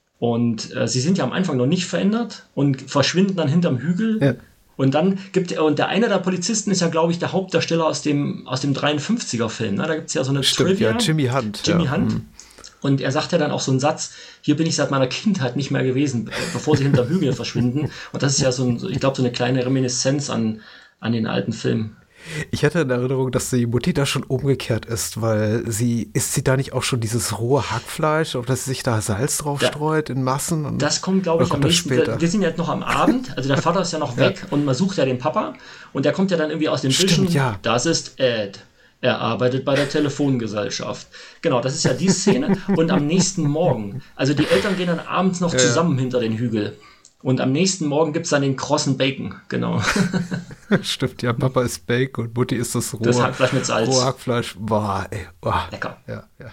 und äh, sie sind ja am Anfang noch nicht verändert und verschwinden dann hinterm Hügel. Ja. Und dann gibt er, und der eine der Polizisten ist ja, glaube ich, der Hauptdarsteller aus dem, aus dem dreiundfünfziger-Film. Ne? Da gibt es ja so eine Stimmt, Trivia. Ja, Jimmy Hunt. Jimmy ja. Hunt. Mhm. Und er sagt ja dann auch so einen Satz, hier bin ich seit meiner Kindheit nicht mehr gewesen, bevor sie hinter Hügel verschwinden. Und das ist ja so, ein, ich glaube, so eine kleine Reminiszenz an, an den alten Film. Ich hatte in Erinnerung, dass die Mutti da schon umgekehrt ist, weil sie, isst sie da nicht auch schon dieses rohe Hackfleisch, auf das sie sich da Salz drauf da, streut in Massen? Und das kommt, glaube ich, am nächsten. Wir, wir sind jetzt noch am Abend, also der Vater ist ja noch weg ja. und man sucht ja den Papa und der kommt ja dann irgendwie aus dem Bildschirm. Ja. Das ist Ed. Er arbeitet bei der Telefongesellschaft. Genau, das ist ja die Szene. Und am nächsten Morgen, also die Eltern gehen dann abends noch ja. zusammen hinter den Hügel. Und am nächsten Morgen gibt es dann den krossen Bacon, genau. Stimmt, ja, Papa ist Bacon und Mutti ist das rohe, das Hackfleisch mit Salz. Rohe Hackfleisch, boah, ey. Boah. Lecker. Ja, ja.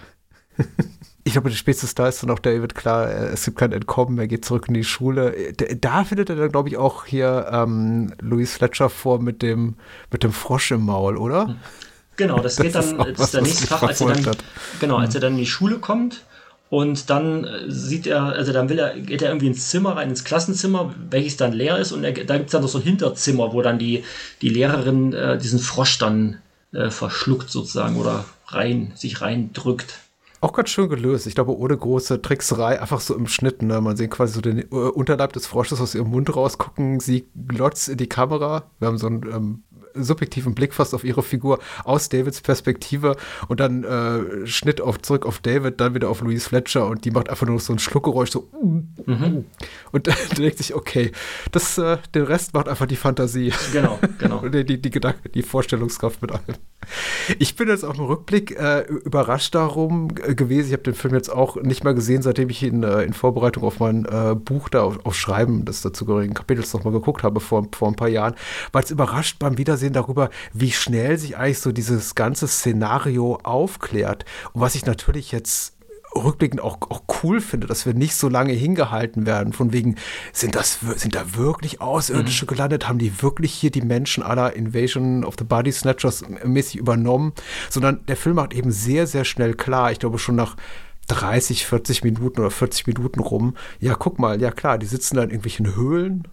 Ich glaube, spätestens da ist dann auch David klar, es gibt kein Entkommen, er geht zurück in die Schule. Da findet er dann, glaube ich, auch hier ähm, Louise Fletcher vor mit dem, mit dem Frosch im Maul, oder? Genau, das, das geht dann, das ist was, der nächste Tag, als er dann, genau, als er dann in die Schule kommt. Und dann sieht er, also dann will er, geht er irgendwie ins Zimmer rein, ins Klassenzimmer, welches dann leer ist. Und er, da gibt es dann noch so ein Hinterzimmer, wo dann die, die Lehrerin äh, diesen Frosch dann äh, verschluckt sozusagen oder rein, sich reindrückt. Auch ganz schön gelöst. Ich glaube, ohne große Trickserei, einfach so im Schnitt. Ne? Man sieht quasi so den äh, Unterleib des Frosches aus ihrem Mund rausgucken. Sie glotzt in die Kamera. Wir haben so einen ähm, subjektiven Blick fast auf ihre Figur aus Davids Perspektive und dann äh, Schnitt auf, zurück auf David, dann wieder auf Louise Fletcher und die macht einfach nur so ein Schluckgeräusch, so mhm. und dann denkt sich, okay, das, äh, den Rest macht einfach die Fantasie. Genau, genau. die, die, die Gedanken, die Vorstellungskraft mit allem. Ich bin jetzt auf dem Rückblick äh, überrascht darum äh, gewesen, ich habe den Film jetzt auch nicht mehr gesehen, seitdem ich ihn äh, in Vorbereitung auf mein äh, Buch da auf, auf Schreiben des dazugehörigen Kapitels nochmal geguckt habe vor, vor ein paar Jahren, war es überrascht beim Wiedersehen darüber, wie schnell sich eigentlich so dieses ganze Szenario aufklärt. Und was ich natürlich jetzt rückblickend auch, auch cool finde, dass wir nicht so lange hingehalten werden, von wegen, sind das sind da wirklich Außerirdische mhm. gelandet? Haben die wirklich hier die Menschen aller Invasion of the Body Snatchers mäßig übernommen? Sondern der Film macht eben sehr, sehr schnell klar, ich glaube schon nach dreißig, vierzig Minuten oder vierzig Minuten rum, ja, guck mal, ja klar, die sitzen da in irgendwelchen Höhlen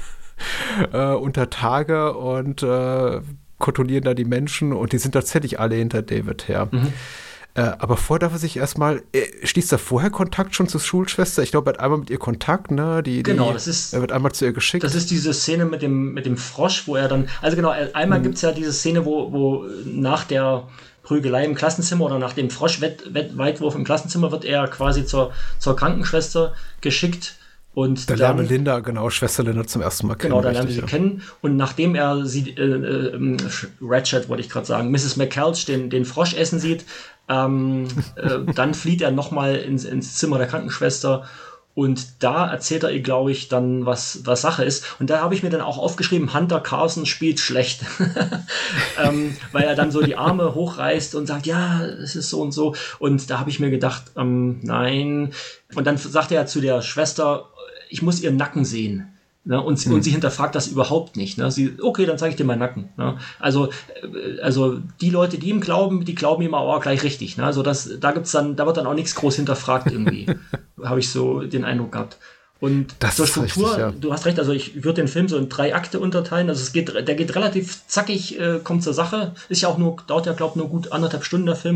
Äh, unter Tage und äh, kontrollieren da die Menschen und die sind tatsächlich alle hinter David her. Mhm. Äh, aber vorher darf er sich erstmal, äh, schließt er vorher Kontakt schon zur Schulschwester? Ich glaube, er hat einmal mit ihr Kontakt, ne? Die, genau, die, das ist. Er wird einmal zu ihr geschickt. Das ist diese Szene mit dem, mit dem Frosch, wo er dann, also genau, einmal mhm. gibt es ja diese Szene, wo, wo nach der Prügelei im Klassenzimmer oder nach dem Froschweitwurf im Klassenzimmer wird er quasi zur, zur Krankenschwester geschickt. Und da lernen Linda, genau, Schwester Linda zum ersten Mal kennen. Genau, da lernen wir sie ja. kennen. Und nachdem er sie, äh, äh, Ratchet wollte ich gerade sagen, Misses McCalch den, den Frosch essen sieht, ähm, äh, dann flieht er nochmal ins, ins Zimmer der Krankenschwester. Und da erzählt er ihr, glaube ich, dann, was, was Sache ist. Und da habe ich mir dann auch aufgeschrieben, Hunter Carson spielt schlecht. ähm, weil er dann so die Arme hochreißt und sagt, ja, es ist so und so. Und da habe ich mir gedacht, ähm, nein. Und dann sagt er zu der Schwester, ich muss ihren Nacken sehen. Ne? Und, sie, hm. und sie hinterfragt das überhaupt nicht. Ne? Sie, okay, dann zeige ich dir meinen Nacken. Ne? Also, also die Leute, die ihm glauben, die glauben ihm auch gleich richtig. Ne? Also das, da gibt's dann, da wird dann auch nichts groß hinterfragt irgendwie. Habe ich so den Eindruck gehabt. Und das zur Struktur, richtig, ja. du hast recht, also ich würde den Film so in drei Akte unterteilen. Also es geht, der geht relativ zackig, äh, kommt zur Sache. Ist ja auch nur, dauert ja, glaube ich, nur gut anderthalb Stunden der Film.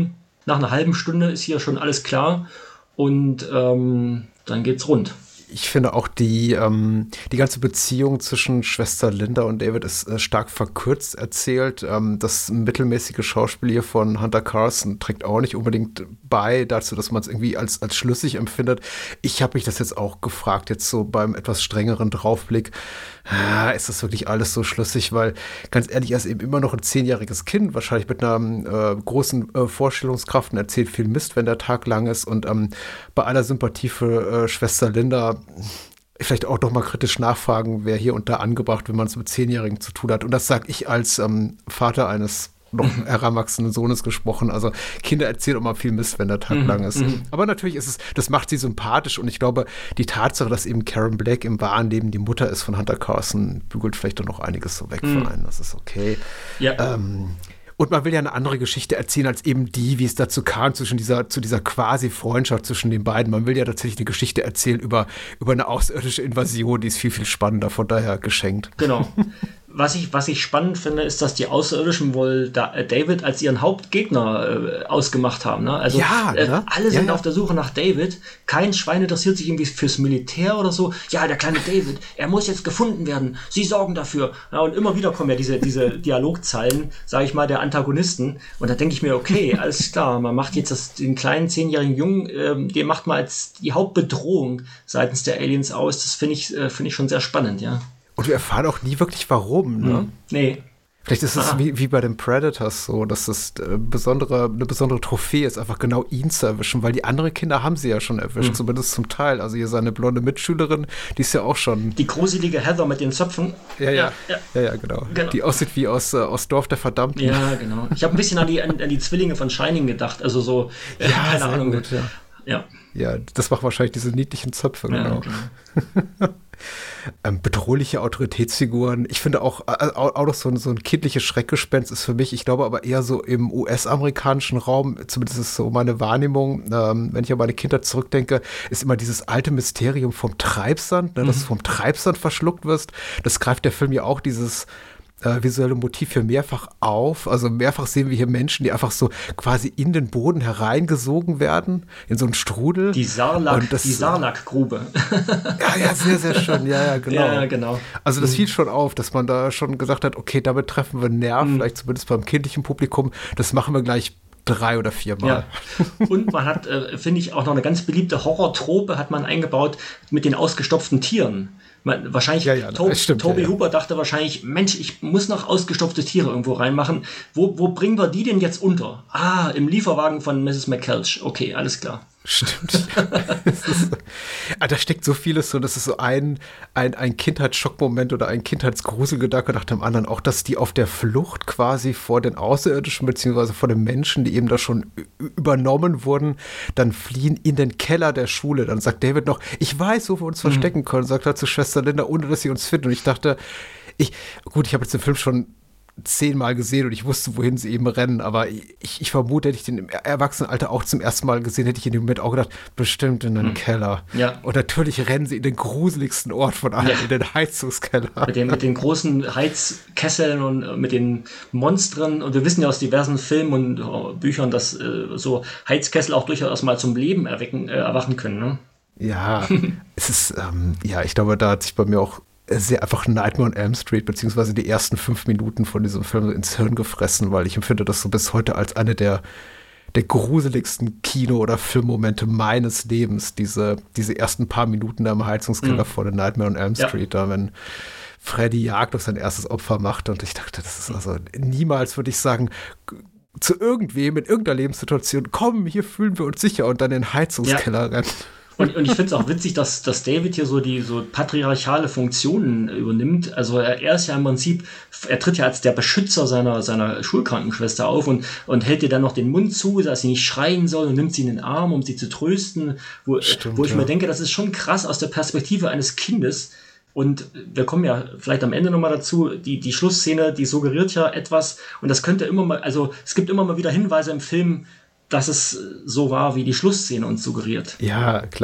nach einer halben Stunde ist hier schon alles klar und ähm, dann geht's rund. Ich finde auch die, ähm, die ganze Beziehung zwischen Schwester Linda und David ist äh, stark verkürzt erzählt. Ähm, das mittelmäßige Schauspiel hier von Hunter Carson trägt auch nicht unbedingt bei dazu, dass man es irgendwie als, als schlüssig empfindet. Ich habe mich das jetzt auch gefragt, jetzt so beim etwas strengeren Draufblick, ah, ist das wirklich alles so schlüssig? Weil ganz ehrlich, er ist eben immer noch ein zehnjähriges Kind, wahrscheinlich mit einer äh, großen äh, Vorstellungskraft und erzählt viel Mist, wenn der Tag lang ist. Und ähm, bei aller Sympathie für äh, Schwester Linda vielleicht auch doch mal kritisch nachfragen, wer hier und da angebracht, wenn man es mit Zehnjährigen zu tun hat. Und das sage ich als ähm, Vater eines noch heranwachsenden Sohnes gesprochen. Also Kinder erzählen immer viel Mist, wenn der Tag Mhm, lang ist. mhm. Aber natürlich ist es, das macht sie sympathisch und ich glaube, die Tatsache, dass eben Karen Black im wahren Leben die Mutter ist von Hunter Carson, bügelt vielleicht doch noch einiges so weg Mhm. für einen. Das ist okay. Ja. Ähm, und man will ja eine andere Geschichte erzählen als eben die, wie es dazu kam, zwischen dieser, zu dieser quasi Freundschaft zwischen den beiden. Man will ja tatsächlich eine Geschichte erzählen über, über eine außerirdische Invasion, die ist viel, viel spannender, von daher geschenkt. Genau. Was ich, was ich spannend finde, ist, dass die Außerirdischen wohl da, äh, David als ihren Hauptgegner äh, ausgemacht haben. Ne? Also Ja, äh, ne? alle sind Ja, ja. auf der Suche nach David. Kein Schwein interessiert sich irgendwie fürs Militär oder so. Ja, der kleine David, er muss jetzt gefunden werden. Sie sorgen dafür. Ja, und immer wieder kommen ja diese, diese Dialogzeilen, sage ich mal, der Antagonisten. Und da denke ich mir, okay, alles klar, man macht jetzt das, den kleinen zehnjährigen Jungen, ähm, den macht man als die Hauptbedrohung seitens der Aliens aus. Das finde ich, äh, finde ich schon sehr spannend, ja. Und wir erfahren auch nie wirklich warum, ne? Hm. Nee. Vielleicht ist es Ah. wie, wie bei den Predators so, dass es äh, besondere, eine besondere Trophäe ist, einfach genau ihn zu erwischen, weil die anderen Kinder haben sie ja schon erwischt, Mhm. zumindest zum Teil. Also hier seine blonde Mitschülerin, die ist ja auch schon. Die gruselige Heather mit den Zöpfen. Ja, ja, ja. ja, ja, genau. Genau. Die aussieht wie aus, äh, aus Dorf der Verdammten. Ja, genau. Ich habe ein bisschen an die, an, an die Zwillinge von Shining gedacht. Also so, äh, Ja, keine sehr Ahnung. gut, ja. Ja. Ja, das macht wahrscheinlich diese niedlichen Zöpfe, Ja, genau. genau. ähm, bedrohliche Autoritätsfiguren. Ich finde auch, äh, auch, auch noch so ein, so ein kindliches Schreckgespenst ist für mich, ich glaube aber eher so im U S-amerikanischen Raum, zumindest ist so meine Wahrnehmung, ähm, wenn ich an meine Kindheit zurückdenke, ist immer dieses alte Mysterium vom Treibsand, ne, dass du vom Treibsand verschluckt wirst. Das greift der Film ja auch dieses äh, visuelle Motiv hier mehrfach auf. Also mehrfach sehen wir hier Menschen, die einfach so quasi in den Boden hereingesogen werden, in so einen Strudel. Die Sarlacc, Und das- die Sarlacc-Grube. Ja, ja, sehr, sehr schön. Ja, ja, genau. Ja, genau. Also das fiel schon auf, dass man da schon gesagt hat, okay, damit treffen wir einen Nerv, vielleicht zumindest beim kindlichen Publikum. Das machen wir gleich drei oder viermal. Ja. Und man hat, äh, finde ich, auch noch eine ganz beliebte Horrortrope hat man eingebaut mit den ausgestopften Tieren. Man, wahrscheinlich, Ja, ja, To- das stimmt, Toby ja, ja. Hooper dachte wahrscheinlich, Mensch, ich muss noch ausgestopfte Tiere irgendwo reinmachen. Wo, wo bringen wir die denn jetzt unter? Ah, im Lieferwagen von Misses McKelsch. Okay, alles klar. Stimmt. Es ist, ah, da steckt so vieles so, das ist so ein, ein, ein Kindheitsschockmoment oder ein Kindheitsgruselgedanke nach dem anderen. Auch, dass die auf der Flucht quasi vor den Außerirdischen beziehungsweise vor den Menschen, die eben da schon ü- übernommen wurden, dann fliehen in den Keller der Schule. Dann sagt David noch, ich weiß, wo wir uns verstecken können, sagt er zu Schwester Linda, ohne dass sie uns finden. Und ich dachte, ich, gut, ich habe jetzt den Film schon zehnmal gesehen und ich wusste, wohin sie eben rennen, aber ich, ich vermute, hätte ich den im Erwachsenenalter auch zum ersten Mal gesehen, hätte ich in dem Moment auch gedacht, bestimmt in den Keller. Ja. Und natürlich rennen sie in den gruseligsten Ort von allen, Ja. in den Heizungskeller. Mit den, mit den großen Heizkesseln und äh, mit den Monstern. Und wir wissen ja aus diversen Filmen und äh, Büchern, dass äh, so Heizkessel auch durchaus mal zum Leben erwecken, äh, erwachen können. Ne? Ja, es ist, ähm, ja, ich glaube, da hat sich bei mir auch sehr einfach Nightmare on Elm Street, beziehungsweise die ersten fünf Minuten von diesem Film ins Hirn gefressen, weil ich empfinde das so bis heute als eine der, der gruseligsten Kino- oder Filmmomente meines Lebens, diese, diese ersten paar Minuten da im Heizungskeller Mhm. vor der Nightmare on Elm Ja. Street, da wenn Freddy Jagd auf sein erstes Opfer macht und ich dachte, das ist also niemals, würde ich sagen, g- zu irgendwem in irgendeiner Lebenssituation, komm, hier fühlen wir uns sicher und dann in den Heizungskeller rennen. Und, und ich finde es auch witzig, dass, dass David hier so die so patriarchale Funktionen übernimmt. Also er, er ist ja im Prinzip, er tritt ja als der Beschützer seiner, seiner Schulkrankenschwester auf und, und hält ihr dann noch den Mund zu, dass sie nicht schreien soll und nimmt sie in den Arm, um sie zu trösten. Wo, Stimmt, wo ich ja. mir denke, das ist schon krass aus der Perspektive eines Kindes. Und wir kommen ja vielleicht am Ende nochmal dazu, die, die Schlussszene, die suggeriert ja etwas und das könnte immer mal, also es gibt immer mal wieder Hinweise im Film, dass es so war, wie die Schlussszene uns suggeriert. Ja, klar.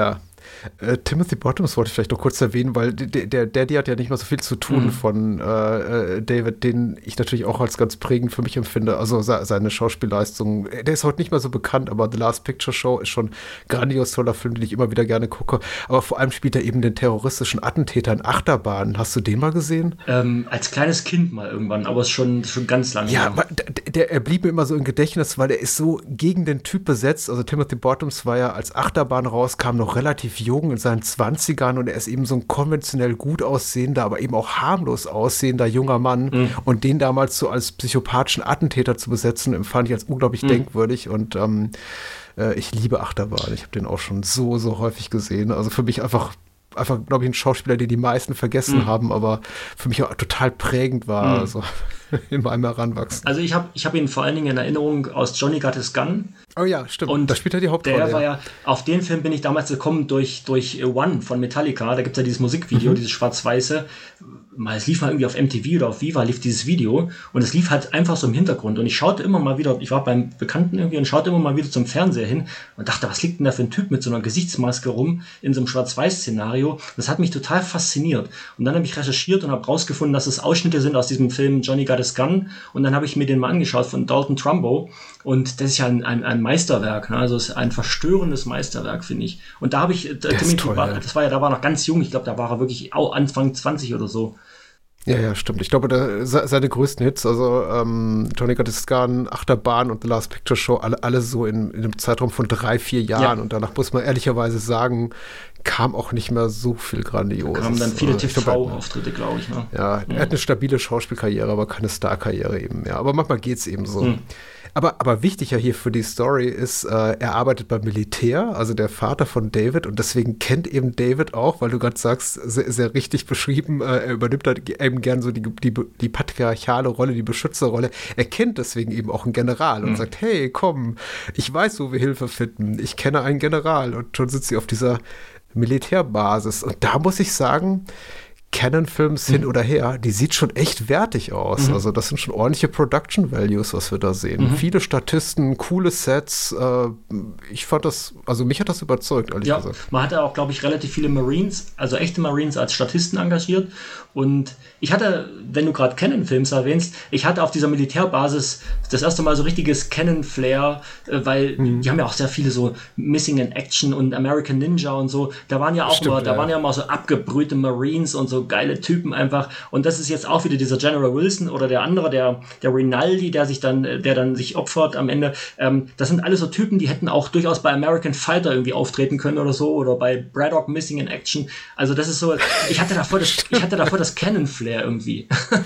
Äh, Timothy Bottoms wollte ich vielleicht noch kurz erwähnen, weil der, der Daddy hat ja nicht mal so viel zu tun mhm. von äh, David, den ich natürlich auch als ganz prägend für mich empfinde. Also se- seine Schauspielleistung. Der ist heute nicht mehr so bekannt, aber The Last Picture Show ist schon ein grandios toller Film, den ich immer wieder gerne gucke. Aber vor allem spielt er eben den terroristischen Attentäter in Achterbahn. Hast du den mal gesehen? Ähm, als kleines Kind mal irgendwann, aber es ist schon, schon ganz lange. Ja, aber der, der, er blieb mir immer so im Gedächtnis, weil er ist so gegen den Typ besetzt. Also Timothy Bottoms war ja, als Achterbahn rauskam, noch relativ jung in seinen zwanzigern und er ist eben so ein konventionell gut aussehender, aber eben auch harmlos aussehender junger Mann. Mhm. Und den damals so als psychopathischen Attentäter zu besetzen, empfand ich als unglaublich mhm. denkwürdig. Und ähm, äh, ich liebe Achterbahn. Ich habe den auch schon so, so häufig gesehen. Also für mich einfach einfach, glaube ich, ein Schauspieler, den die meisten vergessen mhm. haben, aber für mich auch total prägend war, mhm. also in meinem Heranwachsen. Also ich habe ich hab ihn vor allen Dingen in Erinnerung aus Johnny Got His Gun. Oh ja, stimmt. Und da spielt er die Hauptrolle. Der war ja, auf den Film bin ich damals gekommen durch, durch One von Metallica. Da gibt es ja dieses Musikvideo, mhm. dieses schwarz-weiße. Es lief mal irgendwie auf M T V oder auf Viva, lief dieses Video und es lief halt einfach so im Hintergrund und ich schaute immer mal wieder, ich war beim Bekannten irgendwie und schaute immer mal wieder zum Fernseher hin und dachte, was liegt denn da für ein Typ mit so einer Gesichtsmaske rum in so einem Schwarz-Weiß-Szenario? Das hat mich total fasziniert und dann habe ich recherchiert und habe rausgefunden, dass es Ausschnitte sind aus diesem Film Johnny Got His Gun und dann habe ich mir den mal angeschaut von Dalton Trumbo und das ist ja ein, ein, ein Meisterwerk, ne? Also es ist ein verstörendes Meisterwerk, finde ich. Und da habe ich, da, toll, war, ja. das war ja, da war noch ganz jung, ich glaube, da war er wirklich auch Anfang zwanzig oder so. Ja, ja, stimmt. Ich glaube, da, seine größten Hits, also ähm, Johnny Got His Gun, Achterbahn und The Last Picture Show, alle, alle so in, in einem Zeitraum von drei, vier Jahren. Ja. Und danach muss man ehrlicherweise sagen, kam auch nicht mehr so viel Grandioses. Kamen dann viele T V-Auftritte, glaube ich. Ne? Ja, er ja. hat eine stabile Schauspielkarriere, aber keine Star-Karriere eben mehr. Aber manchmal geht's eben so. Hm. Aber, aber wichtiger hier für die Story ist, äh, er arbeitet beim Militär, also der Vater von David, und deswegen kennt eben David auch, weil du gerade sagst, sehr, sehr richtig beschrieben, äh, er übernimmt halt eben gern so die, die, die patriarchale Rolle, die Beschützerrolle. Er kennt deswegen eben auch einen General und mhm. sagt, hey, komm, ich weiß, wo wir Hilfe finden, ich kenne einen General. Und schon sitzt sie auf dieser Militärbasis. Und da muss ich sagen, Canon-Films hin mhm. oder her, die sieht schon echt wertig aus. Mhm. Also das sind schon ordentliche Production-Values, was wir da sehen. Mhm. Viele Statisten, coole Sets. Äh, ich fand das, also mich hat das überzeugt, ehrlich ja, gesagt. Man hatte auch, glaube ich, relativ viele Marines, also echte Marines als Statisten engagiert. Und ich hatte, wenn du gerade Canon-Films erwähnst, ich hatte auf dieser Militärbasis das erste Mal so richtiges Canon-Flair, äh, weil mhm. die haben ja auch sehr viele so Missing in Action und American Ninja und so. Da waren ja auch Stimmt, mal, da ja. waren ja mal so abgebrühte Marines und so geile Typen einfach. Und das ist jetzt auch wieder dieser General Wilson oder der andere, der, der Rinaldi, der sich dann, der dann sich opfert am Ende. Ähm, das sind alles so Typen, die hätten auch durchaus bei American Fighter irgendwie auftreten können oder so oder bei Braddock Missing in Action. Also das ist so, ich hatte davor das, ich hatte davor das Canon-Flair irgendwie.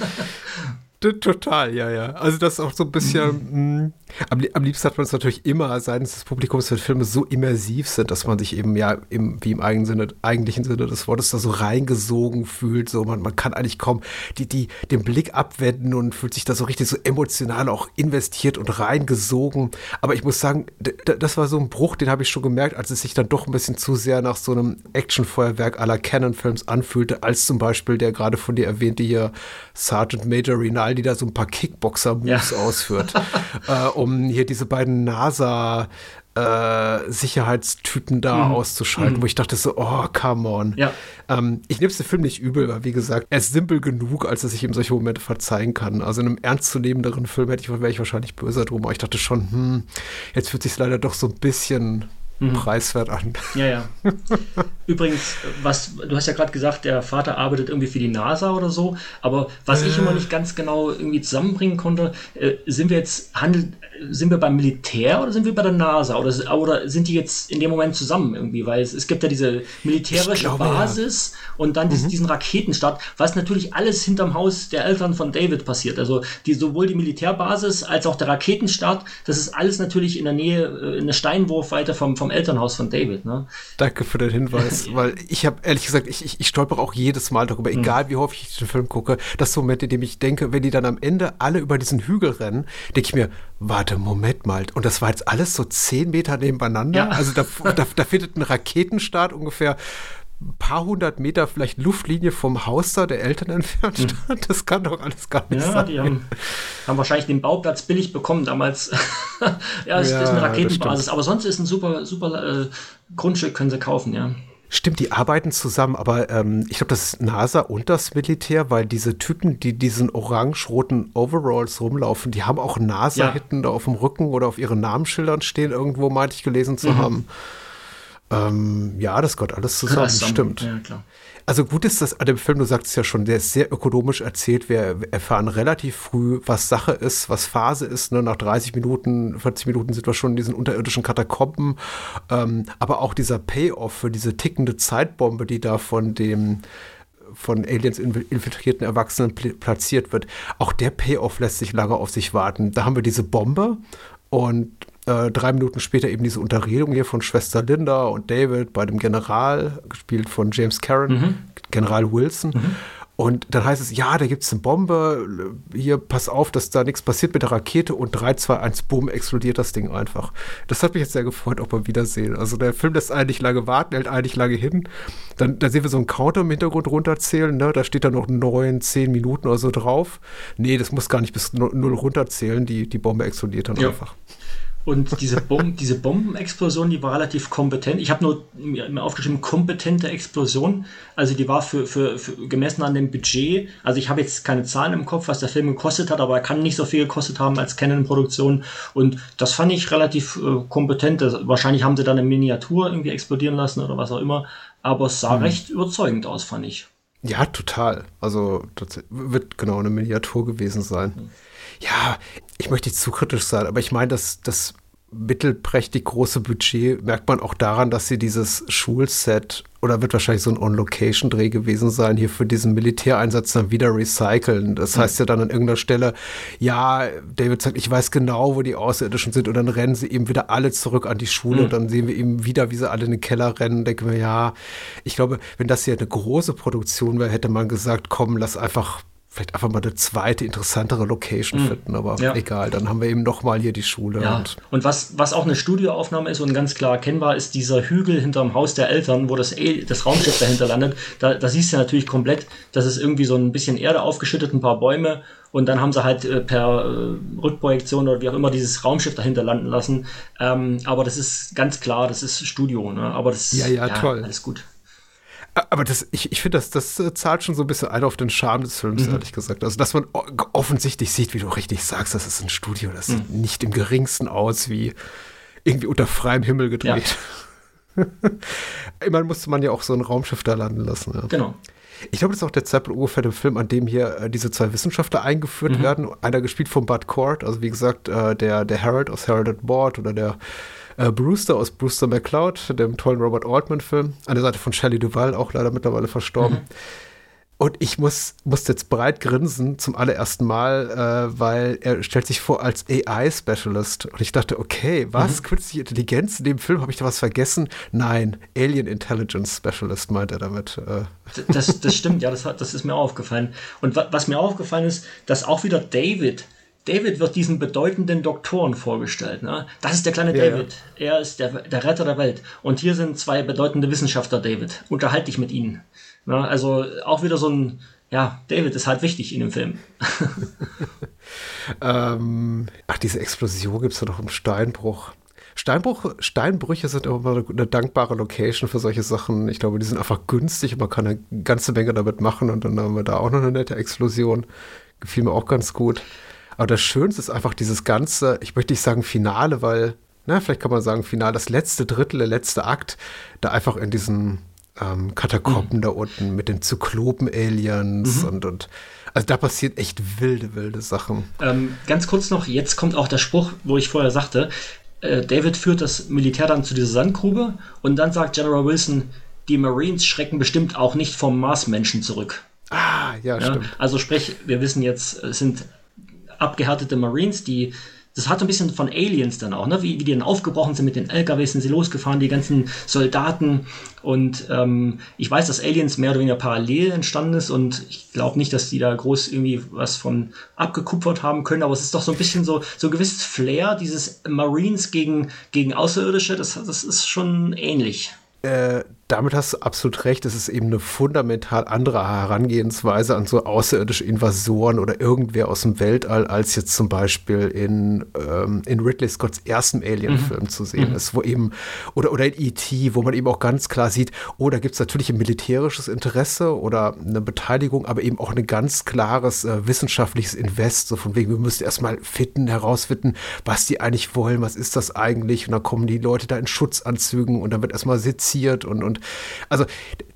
Total, ja, ja. Also das ist auch so ein bisschen, mh, am, am liebsten hat man es natürlich immer seitens des Publikums, wenn Filme so immersiv sind, dass man sich eben ja im, wie im eigenen Sinne, eigentlichen Sinne des Wortes da so reingesogen fühlt. So, man, man kann eigentlich kaum die, die, den Blick abwenden und fühlt sich da so richtig so emotional auch investiert und reingesogen. Aber ich muss sagen, d- d- das war so ein Bruch, den habe ich schon gemerkt, als es sich dann doch ein bisschen zu sehr nach so einem Actionfeuerwerk à la Canon-Films anfühlte, als zum Beispiel der gerade von dir erwähnte hier Sergeant Major Rinaldi, die da so ein paar Kickboxer-Moves ja. ausführt, äh, um hier diese beiden NASA äh, Sicherheitstypen da mhm. auszuschalten, mhm. wo ich dachte so, oh, come on. Ja. Ähm, ich nehme es dem Film nicht übel, weil wie gesagt, er ist simpel genug, als dass ich ihm solche Momente verzeihen kann. Also in einem ernstzunehmenderen Film hätte ich, wäre ich wahrscheinlich böser drum, aber ich dachte schon, hm, jetzt fühlt sich leider doch so ein bisschen Mhm. preiswert an. Ja, ja. Übrigens, was du hast ja gerade gesagt, der Vater arbeitet irgendwie für die NASA oder so, aber was äh. ich immer nicht ganz genau irgendwie zusammenbringen konnte, äh, sind wir jetzt handelt, sind wir beim Militär oder sind wir bei der NASA oder, oder sind die jetzt in dem Moment zusammen irgendwie, weil es, es gibt ja diese militärische glaube, Basis ja. und dann mhm. diesen, diesen Raketenstart, was natürlich alles hinterm Haus der Eltern von David passiert. Also die, sowohl die Militärbasis als auch der Raketenstart, das ist alles natürlich in der Nähe, in der Steinwurfweite vom, vom Elternhaus von David. Ne? Danke für den Hinweis, weil ich habe ehrlich gesagt, ich, ich, ich stolpere auch jedes Mal darüber, mhm. egal wie häufig ich den Film gucke, das ist der Moment, in dem ich denke, wenn die dann am Ende alle über diesen Hügel rennen, denke ich mir, warte, Moment mal, und das war jetzt alles so zehn Meter nebeneinander? Ja. Also da, da, da findet ein Raketenstart ungefähr ein paar hundert Meter vielleicht Luftlinie vom Haus da der Eltern entfernt stand. Mhm. Das kann doch alles gar nicht ja, sein. Die haben, haben wahrscheinlich den Bauplatz billig bekommen damals. ja, es ja, ist eine Raketenbasis, aber sonst ist ein super, super äh, Grundstück, können sie kaufen, ja. Stimmt, die arbeiten zusammen, aber ähm, ich glaube, das ist NASA und das Militär, weil diese Typen, die diesen orange-roten Overalls rumlaufen, die haben auch NASA Ja. hinten da auf dem Rücken oder auf ihren Namensschildern stehen, irgendwo meinte ich gelesen zu Mhm. haben. Ähm, ja, das gehört alles zusammen, Das zusammen. stimmt. Ja, klar. Also gut ist das an dem Film, du sagst es ja schon, der ist sehr ökonomisch erzählt. Wir erfahren relativ früh, was Sache ist, was Phase ist. Ne? Nach dreißig Minuten, vierzig Minuten sind wir schon in diesen unterirdischen Katakomben. Ähm, aber auch dieser Payoff für diese tickende Zeitbombe, die da von dem von Aliens infiltrierten Erwachsenen pl- platziert wird. Auch der Payoff lässt sich lange auf sich warten. Da haben wir diese Bombe und Äh, drei Minuten später eben diese Unterredung hier von Schwester Linda und David bei dem General, gespielt von James Caron, Mhm. General Wilson. Mhm. Und dann heißt es, ja, da gibt es eine Bombe, hier, pass auf, dass da nichts passiert mit der Rakete und drei, zwei, eins, boom, explodiert das Ding einfach. Das hat mich jetzt sehr gefreut, ob wir wiedersehen. Also der Film lässt eigentlich lange warten, hält eigentlich lange hin. Dann, dann sehen wir so einen Counter im Hintergrund runterzählen, ne? Da steht dann noch neun, zehn Minuten oder so drauf. Nee, das muss gar nicht bis null runterzählen, die, die Bombe explodiert dann Ja. einfach. Und diese, Bom diese Bombenexplosion, die war relativ kompetent. Ich habe nur mir mir aufgeschrieben, kompetente Explosion. Also die war für, für, für gemessen an dem Budget. Also ich habe jetzt keine Zahlen im Kopf, was der Film gekostet hat, aber er kann nicht so viel gekostet haben als Canon-Produktion. Und das fand ich relativ äh, kompetent. Das, wahrscheinlich haben sie dann eine Miniatur irgendwie explodieren lassen oder was auch immer. Aber es sah Mhm. recht überzeugend aus, fand ich. Ja, total. Also das wird genau eine Miniatur gewesen sein. Ja, ich möchte nicht zu kritisch sein, aber ich meine, dass das mittelprächtig große Budget merkt man auch daran, dass sie dieses Schulset oder wird wahrscheinlich so ein On-Location-Dreh gewesen sein, hier für diesen Militäreinsatz dann wieder recyceln. Das heißt ja dann an irgendeiner Stelle, ja, David sagt, ich weiß genau, wo die Außerirdischen sind und dann rennen sie eben wieder alle zurück an die Schule Mhm. und dann sehen wir eben wieder, wie sie alle in den Keller rennen. Denken wir, ja, ich glaube, wenn das hier eine große Produktion wäre, hätte man gesagt, komm, lass einfach vielleicht einfach mal eine zweite, interessantere Location Mhm. finden, aber Ja. egal, dann haben wir eben noch mal hier die Schule. Ja, Und und was, was auch eine Studioaufnahme ist und ganz klar erkennbar ist, dieser Hügel hinterm Haus der Eltern, wo das, A- das Raumschiff dahinter landet, da, da siehst du natürlich komplett, das ist irgendwie so ein bisschen Erde aufgeschüttet, ein paar Bäume und dann haben sie halt äh, per äh, Rückprojektion oder wie auch immer dieses Raumschiff dahinter landen lassen. Ähm, aber das ist ganz klar, das ist Studio, ne? Aber das Ja, ja, toll. Alles gut. aber das, ich, ich finde, das, das äh, zahlt schon so ein bisschen ein auf den Charme des Films, Mhm. ehrlich gesagt. Also, dass man o- offensichtlich sieht, wie du richtig sagst, das ist ein Studio, das Mhm. sieht nicht im geringsten aus wie irgendwie unter freiem Himmel gedreht. Immerhin musste man ja auch so ein Raumschiff da landen lassen. Ja. Genau. Ich glaube, das ist auch der Zeitpunkt ungefähr der Film, an dem hier äh, diese zwei Wissenschaftler eingeführt Mhm. werden. Einer gespielt von Bud Cort, also wie gesagt, äh, der, der Harold aus Harold at Board oder der äh, Brewster aus Brewster McCloud, dem tollen Robert Altman-Film. An der Seite von Shelley Duvall, auch leider mittlerweile verstorben. Mhm. Und ich muss, musste jetzt breit grinsen zum allerersten Mal, äh, weil er stellt sich vor als A I-Specialist. Und ich dachte, okay, was? Mhm. Künstliche Intelligenz? In dem Film habe ich da was vergessen? Nein, Alien Intelligence Specialist meint er damit. Äh. Das, das stimmt, ja, das, hat, das ist mir aufgefallen. Und wa was mir aufgefallen ist, dass auch wieder David, David wird diesen bedeutenden Doktoren vorgestellt. Ne? Das ist der kleine Ja, David. Er ist der, der Retter der Welt. Und hier sind zwei bedeutende Wissenschaftler, David. Unterhalte dich mit ihnen. Ne? Also auch wieder so ein, ja, David ist halt wichtig in dem Film. ähm, ach, diese Explosion gibt es ja doch im Steinbruch. Steinbruch, Steinbrüche sind immer mal eine dankbare Location für solche Sachen. Ich glaube, die sind einfach günstig und man kann eine ganze Menge damit machen. Und dann haben wir da auch noch eine nette Explosion. Gefiel mir auch ganz gut. Aber das Schönste ist einfach dieses ganze, ich möchte nicht sagen Finale, weil, na, vielleicht kann man sagen Finale, das letzte Drittel, der letzte Akt, da einfach in diesen ähm, Katakomben mhm. da unten mit den Zyklopen-Aliens mhm. und, und also da passiert echt wilde, wilde Sachen. Ähm, ganz kurz noch, jetzt kommt auch der Spruch, wo ich vorher sagte, äh, David führt das Militär dann zu dieser Sandgrube und dann sagt General Wilson, die Marines schrecken bestimmt auch nicht vom Marsmenschen zurück. Ah, ja, ja, stimmt. Also sprich, wir wissen jetzt, es sind abgehärtete Marines, die, das hat ein bisschen von Aliens dann auch, ne? wie, wie die dann aufgebrochen sind mit den L K Ws, sind sie losgefahren, die ganzen Soldaten und ähm, ich weiß, dass Aliens mehr oder weniger parallel entstanden ist und ich glaube nicht, dass die da groß irgendwie was von abgekupfert haben können, aber es ist doch so ein bisschen so, so ein gewisses Flair, dieses Marines gegen, gegen Außerirdische, das, das ist schon ähnlich. Äh, damit hast du absolut recht. Es ist eben eine fundamental andere Herangehensweise an so außerirdische Invasoren oder irgendwer aus dem Weltall, als jetzt zum Beispiel in, ähm, in Ridley Scotts ersten Alien-Film mhm. zu sehen mhm. ist, wo eben, oder, oder in E T, wo man eben auch ganz klar sieht, oh, da gibt es natürlich ein militärisches Interesse oder eine Beteiligung, aber eben auch ein ganz klares äh, wissenschaftliches Invest, so von wegen, wir müssen erstmal fitten, herausfinden, was die eigentlich wollen, was ist das eigentlich, und dann kommen die Leute da in Schutzanzügen und dann wird erstmal seziert und, und also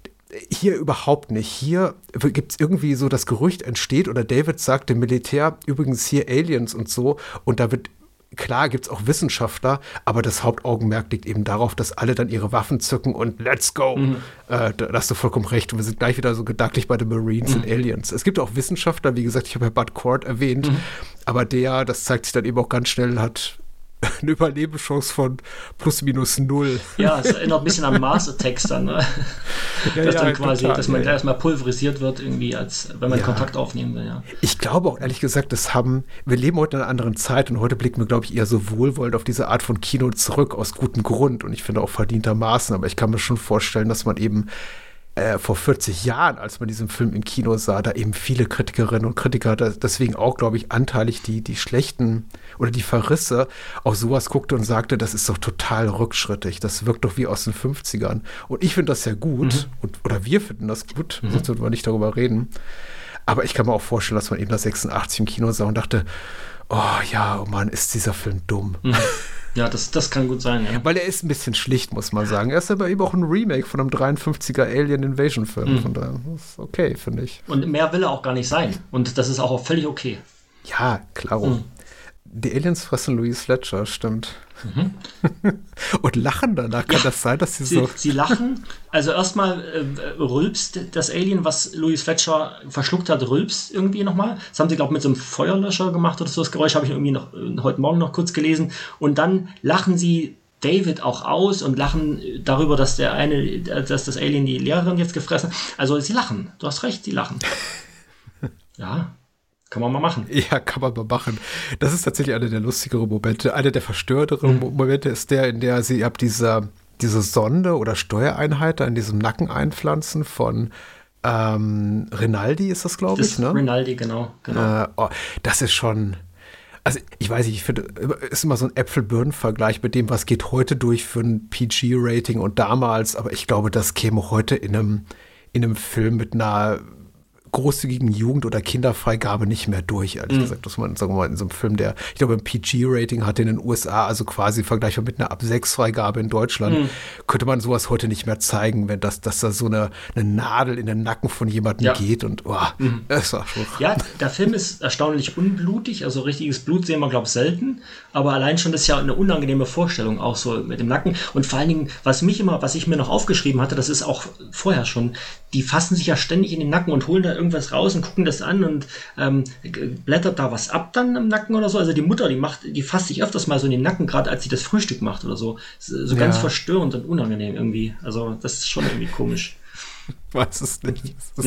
hier überhaupt nicht. Hier gibt es irgendwie so, das Gerücht entsteht, oder David sagt dem Militär, übrigens hier Aliens und so, und da wird, klar gibt es auch Wissenschaftler, aber das Hauptaugenmerk liegt eben darauf, dass alle dann ihre Waffen zücken und let's go. Mhm. Äh, da, da hast du vollkommen recht. Und wir sind gleich wieder so gedanklich bei den Marines mhm. und Aliens. Es gibt auch Wissenschaftler, wie gesagt, ich habe ja Bud Cort erwähnt, mhm. aber der, das zeigt sich dann eben auch ganz schnell, hat eine Überlebenschance von plus minus null. Ja, es erinnert ein bisschen an Mars Attacks dann, ne? Ja, dass ja, dann quasi, total, dass man ja, gleich erstmal pulverisiert wird, irgendwie, als wenn man ja. Kontakt aufnehmen will, ja. Ich glaube auch, ehrlich gesagt, das haben, wir leben heute in einer anderen Zeit und heute blicken wir, glaube ich, eher so wohlwollend auf diese Art von Kino zurück, aus gutem Grund, und ich finde auch verdientermaßen, aber ich kann mir schon vorstellen, dass man eben äh, vor vierzig Jahren, als man diesen Film im Kino sah, da eben viele Kritikerinnen und Kritiker, da, deswegen auch, glaube ich, anteilig die, die schlechten oder die Verrisse auf sowas guckte und sagte, das ist doch total rückschrittig, das wirkt doch wie aus den fünfzigern. Und ich finde das ja gut, mhm. und, oder wir finden das gut, mhm. sonst würden wir nicht darüber reden. Aber ich kann mir auch vorstellen, dass man eben das sechsundachtzig im Kino sah und dachte, oh ja, oh Mann, ist dieser Film dumm. Mhm. Ja, das, das kann gut sein, ja. Weil er ist ein bisschen schlicht, muss man sagen. Er ist aber eben auch ein Remake von einem dreiundfünfziger Alien-Invasion-Film. Mhm. Von daher ist okay, finde ich. Und mehr will er auch gar nicht sein. Und das ist auch völlig okay. Ja, klaro. Mhm. Die Aliens fressen Louise Fletcher, stimmt. Mhm. Und lachen danach. Kann ja, das sein, dass sie, sie so... Sie lachen. Also erstmal äh, rülpst das Alien, was Louise Fletcher verschluckt hat, rülpst irgendwie nochmal. Das haben sie, glaube ich, mit so einem Feuerlöscher gemacht oder so. Das Geräusch habe ich irgendwie noch äh, heute Morgen noch kurz gelesen. Und dann lachen sie David auch aus und lachen darüber, dass der eine, dass das Alien die Lehrerin jetzt gefressen hat. Also sie lachen. Du hast recht, sie lachen. Ja. Kann man mal machen. Ja, kann man mal machen. Das ist tatsächlich einer der lustigeren Momente. Einer der verstörteren mhm. Momente ist der, in der sie ab dieser diese Sonde oder Steuereinheit da in diesem Nacken einpflanzen von ähm, Rinaldi ist das, glaube ich, ne? Rinaldi, genau. genau. Äh, oh, das ist schon, also ich weiß nicht, ich finde, es ist immer so ein Äpfel-Birnen-Vergleich mit dem, was geht heute durch für ein P G-Rating und damals, aber ich glaube, das käme heute in einem, in einem Film mit einer großzügigen Jugend- oder Kinderfreigabe nicht mehr durch, ehrlich mhm. gesagt. Dass man, sagen wir mal, in so einem Film, der, ich glaube, ein P G-Rating hat in den U S A, also quasi vergleichbar mit einer ab sechs Freigabe in Deutschland, mhm. könnte man sowas heute nicht mehr zeigen, wenn das, dass da so eine, eine Nadel in den Nacken von jemandem ja. geht und oh, mhm. das war schon. Ja, der Film ist erstaunlich unblutig, also richtiges Blut sehen wir, glaube ich, selten, aber allein schon das ist ja eine unangenehme Vorstellung, auch so mit dem Nacken. Und vor allen Dingen, was mich immer, was ich mir noch aufgeschrieben hatte, das ist auch vorher schon, die fassen sich ja ständig in den Nacken und holen da irgendwas raus und gucken das an und ähm, blättert da was ab dann im Nacken oder so. Also die Mutter, die macht, die fasst sich öfters mal so in den Nacken, gerade als sie das Frühstück macht oder so. So ganz ja. verstörend und unangenehm irgendwie. Also das ist schon irgendwie komisch. Ich weiß es nicht. Es, ist,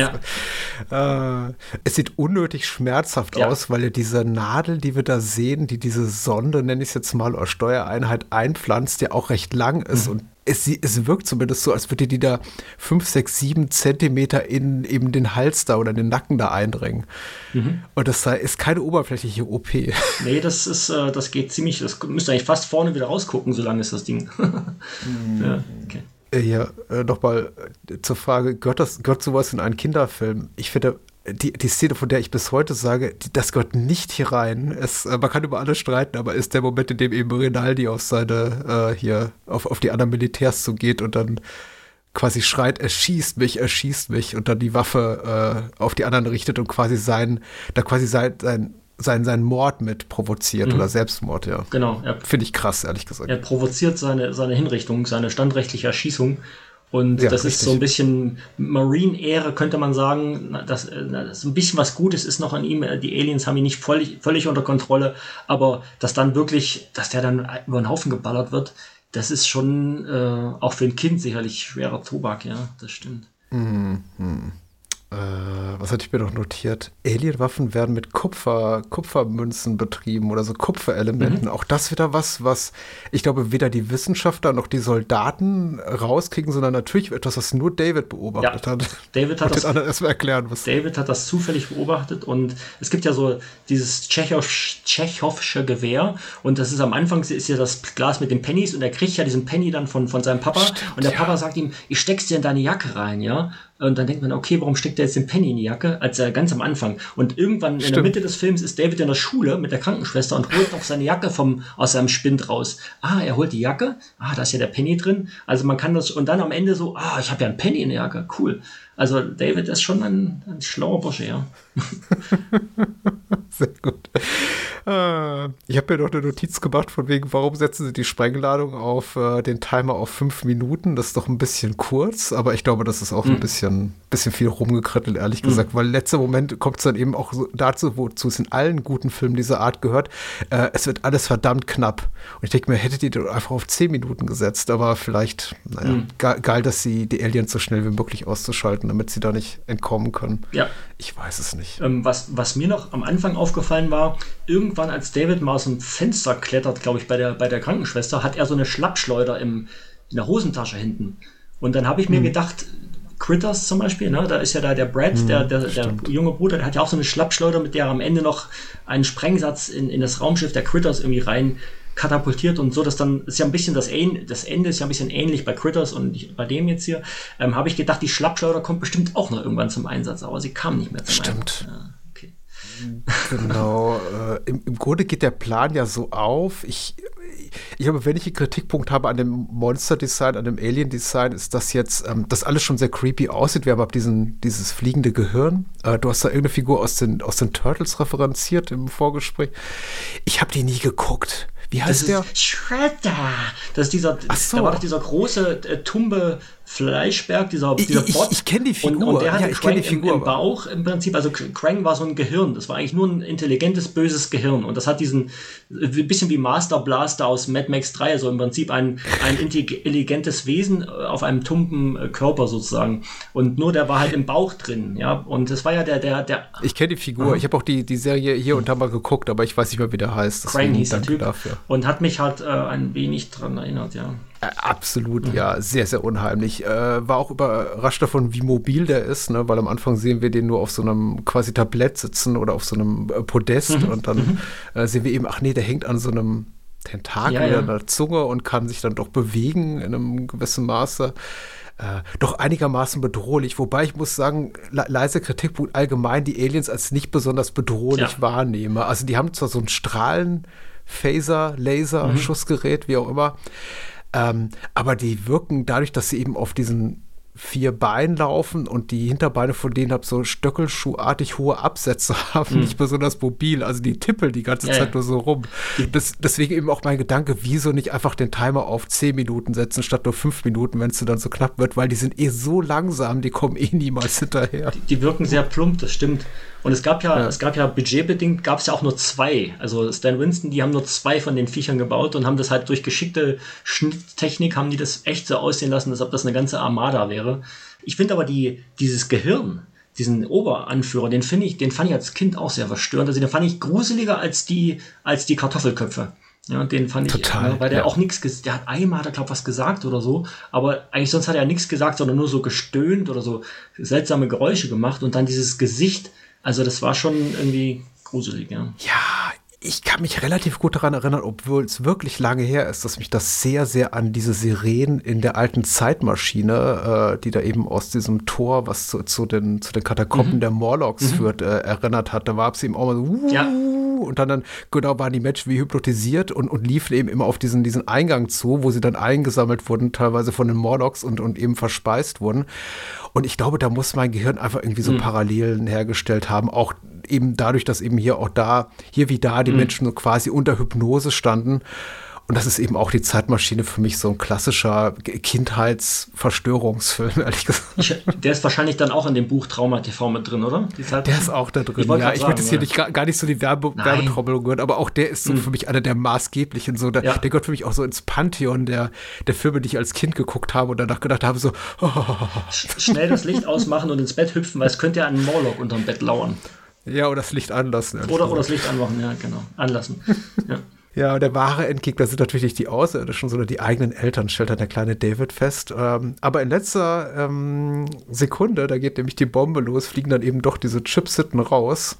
ja. äh, es sieht unnötig schmerzhaft ja. aus, weil ja diese Nadel, die wir da sehen, die diese Sonde, nenne ich es jetzt mal, oder Steuereinheit einpflanzt, ja auch recht lang ist. Mhm. Und es, es wirkt zumindest so, als würde die da fünf, sechs, sieben Zentimeter in eben den Hals da oder den Nacken da eindringen. Mhm. Und das ist keine oberflächliche O P. Nee, das ist, äh, das geht ziemlich, das müsste eigentlich fast vorne wieder rausgucken, so lang ist das Ding. mhm. Ja, okay. Ja, äh, nochmal äh, zur Frage, gehört, das, gehört sowas in einen Kinderfilm? Ich finde, die, die Szene, von der ich bis heute sage, die, das gehört nicht hier rein. Es, äh, man kann über alles streiten, aber ist der Moment, in dem eben Rinaldi auf seine, äh, hier, auf, auf die anderen Militärs zugeht und dann quasi schreit, er schießt mich, er schießt mich und dann die Waffe äh, auf die anderen richtet und quasi sein, da quasi sein, sein Sein, sein Mord mit provoziert mhm. oder Selbstmord, ja. Genau. Finde ich krass, ehrlich gesagt. Er provoziert seine, seine Hinrichtung, seine standrechtliche Erschießung. Und ja, das richtig. ist so ein bisschen Marine-Ehre, könnte man sagen. Das, das ein bisschen was Gutes ist noch an ihm. Die Aliens haben ihn nicht völlig, völlig unter Kontrolle. Aber dass dann wirklich, dass der dann über den Haufen geballert wird, das ist schon äh, auch für ein Kind sicherlich schwerer Tobak, ja. Das stimmt. Mhm. Äh, was hatte ich mir noch notiert? Alienwaffen werden mit Kupfer, Kupfermünzen betrieben oder so Kupferelementen. Mhm. Auch das wieder was, was ich glaube, weder die Wissenschaftler noch die Soldaten rauskriegen, sondern natürlich etwas, was nur David beobachtet ja. hat. David hat das erstmal erklären, was David hat das zufällig beobachtet und es gibt ja so dieses Tschechow, tschechowsche Gewehr und das ist am Anfang ist ja das Glas mit den Pennies und er kriegt ja diesen Penny dann von, von seinem Papa Stimmt, und der ja. Papa sagt ihm, ich steck's dir in deine Jacke rein, ja. Und dann denkt man, okay, warum steckt er jetzt den Penny in die Jacke? Als er ganz am Anfang. Und irgendwann Stimmt. in der Mitte des Films ist David in der Schule mit der Krankenschwester und holt noch seine Jacke vom, aus seinem Spind raus. Ah, er holt die Jacke. Ah, da ist ja der Penny drin. Also man kann das, und dann am Ende so, ah, ich habe ja einen Penny in der Jacke. Cool. Also David ist schon ein, ein schlauer Bursche, ja. Sehr gut. Äh, ich habe mir noch eine Notiz gemacht von wegen, warum setzen sie die Sprengladung auf äh, den Timer auf fünf Minuten? Das ist doch ein bisschen kurz, aber ich glaube, das ist auch mhm. ein bisschen, bisschen viel rumgekrittelt, ehrlich mhm. gesagt, weil letzter Moment kommt es dann eben auch so dazu, wozu es in allen guten Filmen dieser Art gehört, äh, es wird alles verdammt knapp. Und ich denke mir, hättet ihr die einfach auf zehn Minuten gesetzt, aber vielleicht, naja, mhm. ge- geil, dass sie die Aliens so schnell wie möglich auszuschalten, damit sie da nicht entkommen können. Ja. Ich weiß es nicht. Ähm, was, was mir noch am Anfang aufgefallen war, irgendwann als David mal aus dem Fenster klettert, glaube ich, bei der, bei der Krankenschwester, hat er so eine Schlappschleuder im, in der Hosentasche hinten. Und dann habe ich mir hm. gedacht, Critters zum Beispiel, ne, da ist ja da der Brad, hm, der, der, der junge Bruder, der hat ja auch so eine Schlappschleuder, mit der er am Ende noch einen Sprengsatz in, in das Raumschiff der Critters irgendwie rein katapultiert und so, dass dann ist ja ein bisschen das, Ähn, das Ende ist ja ein bisschen ähnlich bei Critters und bei dem jetzt hier, ähm, habe ich gedacht, die Schlappschleuder kommt bestimmt auch noch irgendwann zum Einsatz, aber sie kam nicht mehr zum Stimmt. Einsatz. Ja, okay. Genau. äh, im, Im Grunde geht der Plan ja so auf. Ich, ich glaube, wenn ich einen Kritikpunkt habe an dem Monster-Design, an dem Alien-Design, ist das jetzt, ähm, dass alles schon sehr creepy aussieht. Wir haben ab diesen, dieses fliegende Gehirn. Äh, du hast da irgendeine Figur aus den, aus den Turtles referenziert im Vorgespräch. Ich habe die nie geguckt. Wie heißt das der? Ist Shredder. Das ist dieser, Ach so. da war doch dieser große äh, Tumbe Fleischberg, dieser, dieser ich, Bot. Ich, ich kenne die Figur. Und, und der hatte ja, ich Krang die Figur, im, im Bauch im Prinzip. Also Krang war so ein Gehirn. Das war eigentlich nur ein intelligentes, böses Gehirn. Und das hat diesen, ein bisschen wie Master Blaster aus Mad Max drei, also im Prinzip ein, ein intelligentes Wesen auf einem tumpen Körper sozusagen. Und nur der war halt im Bauch drin. Ja. Und das war ja der, der, der. Ich kenne die Figur. Mhm. Ich habe auch die, die Serie hier und da mal geguckt, aber ich weiß nicht mehr, wie der heißt. Krang hieß der Typ. Dafür. Und hat mich halt äh, ein wenig dran erinnert, ja. Absolut, mhm. ja, sehr, sehr unheimlich. Äh, war auch überrascht davon, wie mobil der ist, ne? Weil am Anfang sehen wir den nur auf so einem quasi Tablett sitzen oder auf so einem äh, Podest mhm. und dann mhm. äh, sehen wir eben, ach nee, der hängt an so einem Tentakel ja, ja. oder einer Zunge und kann sich dann doch bewegen in einem gewissen Maße. Äh, doch einigermaßen bedrohlich, wobei ich muss sagen, le- leise Kritikpunkt allgemein, die Aliens als nicht besonders bedrohlich ja. wahrnehme. Also die haben zwar so ein Strahlen, Phaser, Laser, mhm. Schussgerät, wie auch immer, Ähm, aber die wirken dadurch, dass sie eben auf diesen vier Beinen laufen und die Hinterbeine von denen hab so stöckelschuhartig hohe Absätze haben, hm. nicht besonders mobil. Also die tippeln die ganze ja, Zeit ja. nur so rum. Das, deswegen eben auch mein Gedanke, wieso nicht einfach den Timer auf zehn Minuten setzen, statt nur fünf Minuten, wenn es dann so knapp wird, weil die sind eh so langsam, die kommen eh niemals hinterher. Die, die wirken sehr plump, das stimmt. Und es gab ja, ja. es gab ja budgetbedingt, gab es ja auch nur zwei. Also Stan Winston, die haben nur zwei von den Viechern gebaut und haben das halt durch geschickte Schnitttechnik, haben die das echt so aussehen lassen, als ob das eine ganze Armada wäre. Ich finde aber die, dieses Gehirn, diesen Oberanführer, den finde ich, den fand ich als Kind auch sehr verstörend. Also den fand ich gruseliger als die, als die Kartoffelköpfe. Ja, den fand ich, Total, ja, weil der ja. auch nichts, ges- der hat einmal, hat er glaube was gesagt oder so, aber eigentlich sonst hat er nichts gesagt, sondern nur so gestöhnt oder so seltsame Geräusche gemacht und dann dieses Gesicht. Also das war schon irgendwie gruselig, ja. Ja, ich kann mich relativ gut daran erinnern, obwohl es wirklich lange her ist, dass mich das sehr, sehr an diese Sirenen in der alten Zeitmaschine, äh, die da eben aus diesem Tor, was zu, zu, den, zu den Katakomben mhm. der Morlocks mhm. führt, äh, erinnert hat. Da war es eben auch mal so, uh, ja. und dann, dann genau waren die Menschen wie hypnotisiert und, und liefen eben immer auf diesen, diesen Eingang zu, wo sie dann eingesammelt wurden, teilweise von den Morlocks und, und eben verspeist wurden. Und ich glaube, da muss mein Gehirn einfach irgendwie so mhm. Parallelen hergestellt haben, auch eben dadurch, dass eben hier auch da, hier wie da die mhm. Menschen so quasi unter Hypnose standen Und das ist eben auch die Zeitmaschine für mich so ein klassischer Kindheitsverstörungsfilm, ehrlich gesagt. Ich, der ist wahrscheinlich dann auch in dem Buch Trauma T V mit drin, oder? Die der ist auch da drin, ich ja. Ich sagen, möchte jetzt hier nicht, gar, gar nicht so die Werbe, Werbetrommel gehört, aber auch der ist so hm. für mich einer der maßgeblichen. So, der, ja. der gehört für mich auch so ins Pantheon der, der Filme, die ich als Kind geguckt habe und danach gedacht habe, so oh. Schnell das Licht ausmachen und ins Bett hüpfen, weil es könnte ja ein Morlock unterm Bett lauern. Ja, oder das Licht anlassen. Oder, oder das Licht anmachen, ja, genau. Anlassen. Ja. Ja, der wahre Endgegner sind natürlich nicht die Außerirdischen, sondern die eigenen Eltern, stellt dann der kleine David fest. Ähm, aber in letzter ähm, Sekunde, da geht nämlich die Bombe los, fliegen dann eben doch diese Chipsitten raus.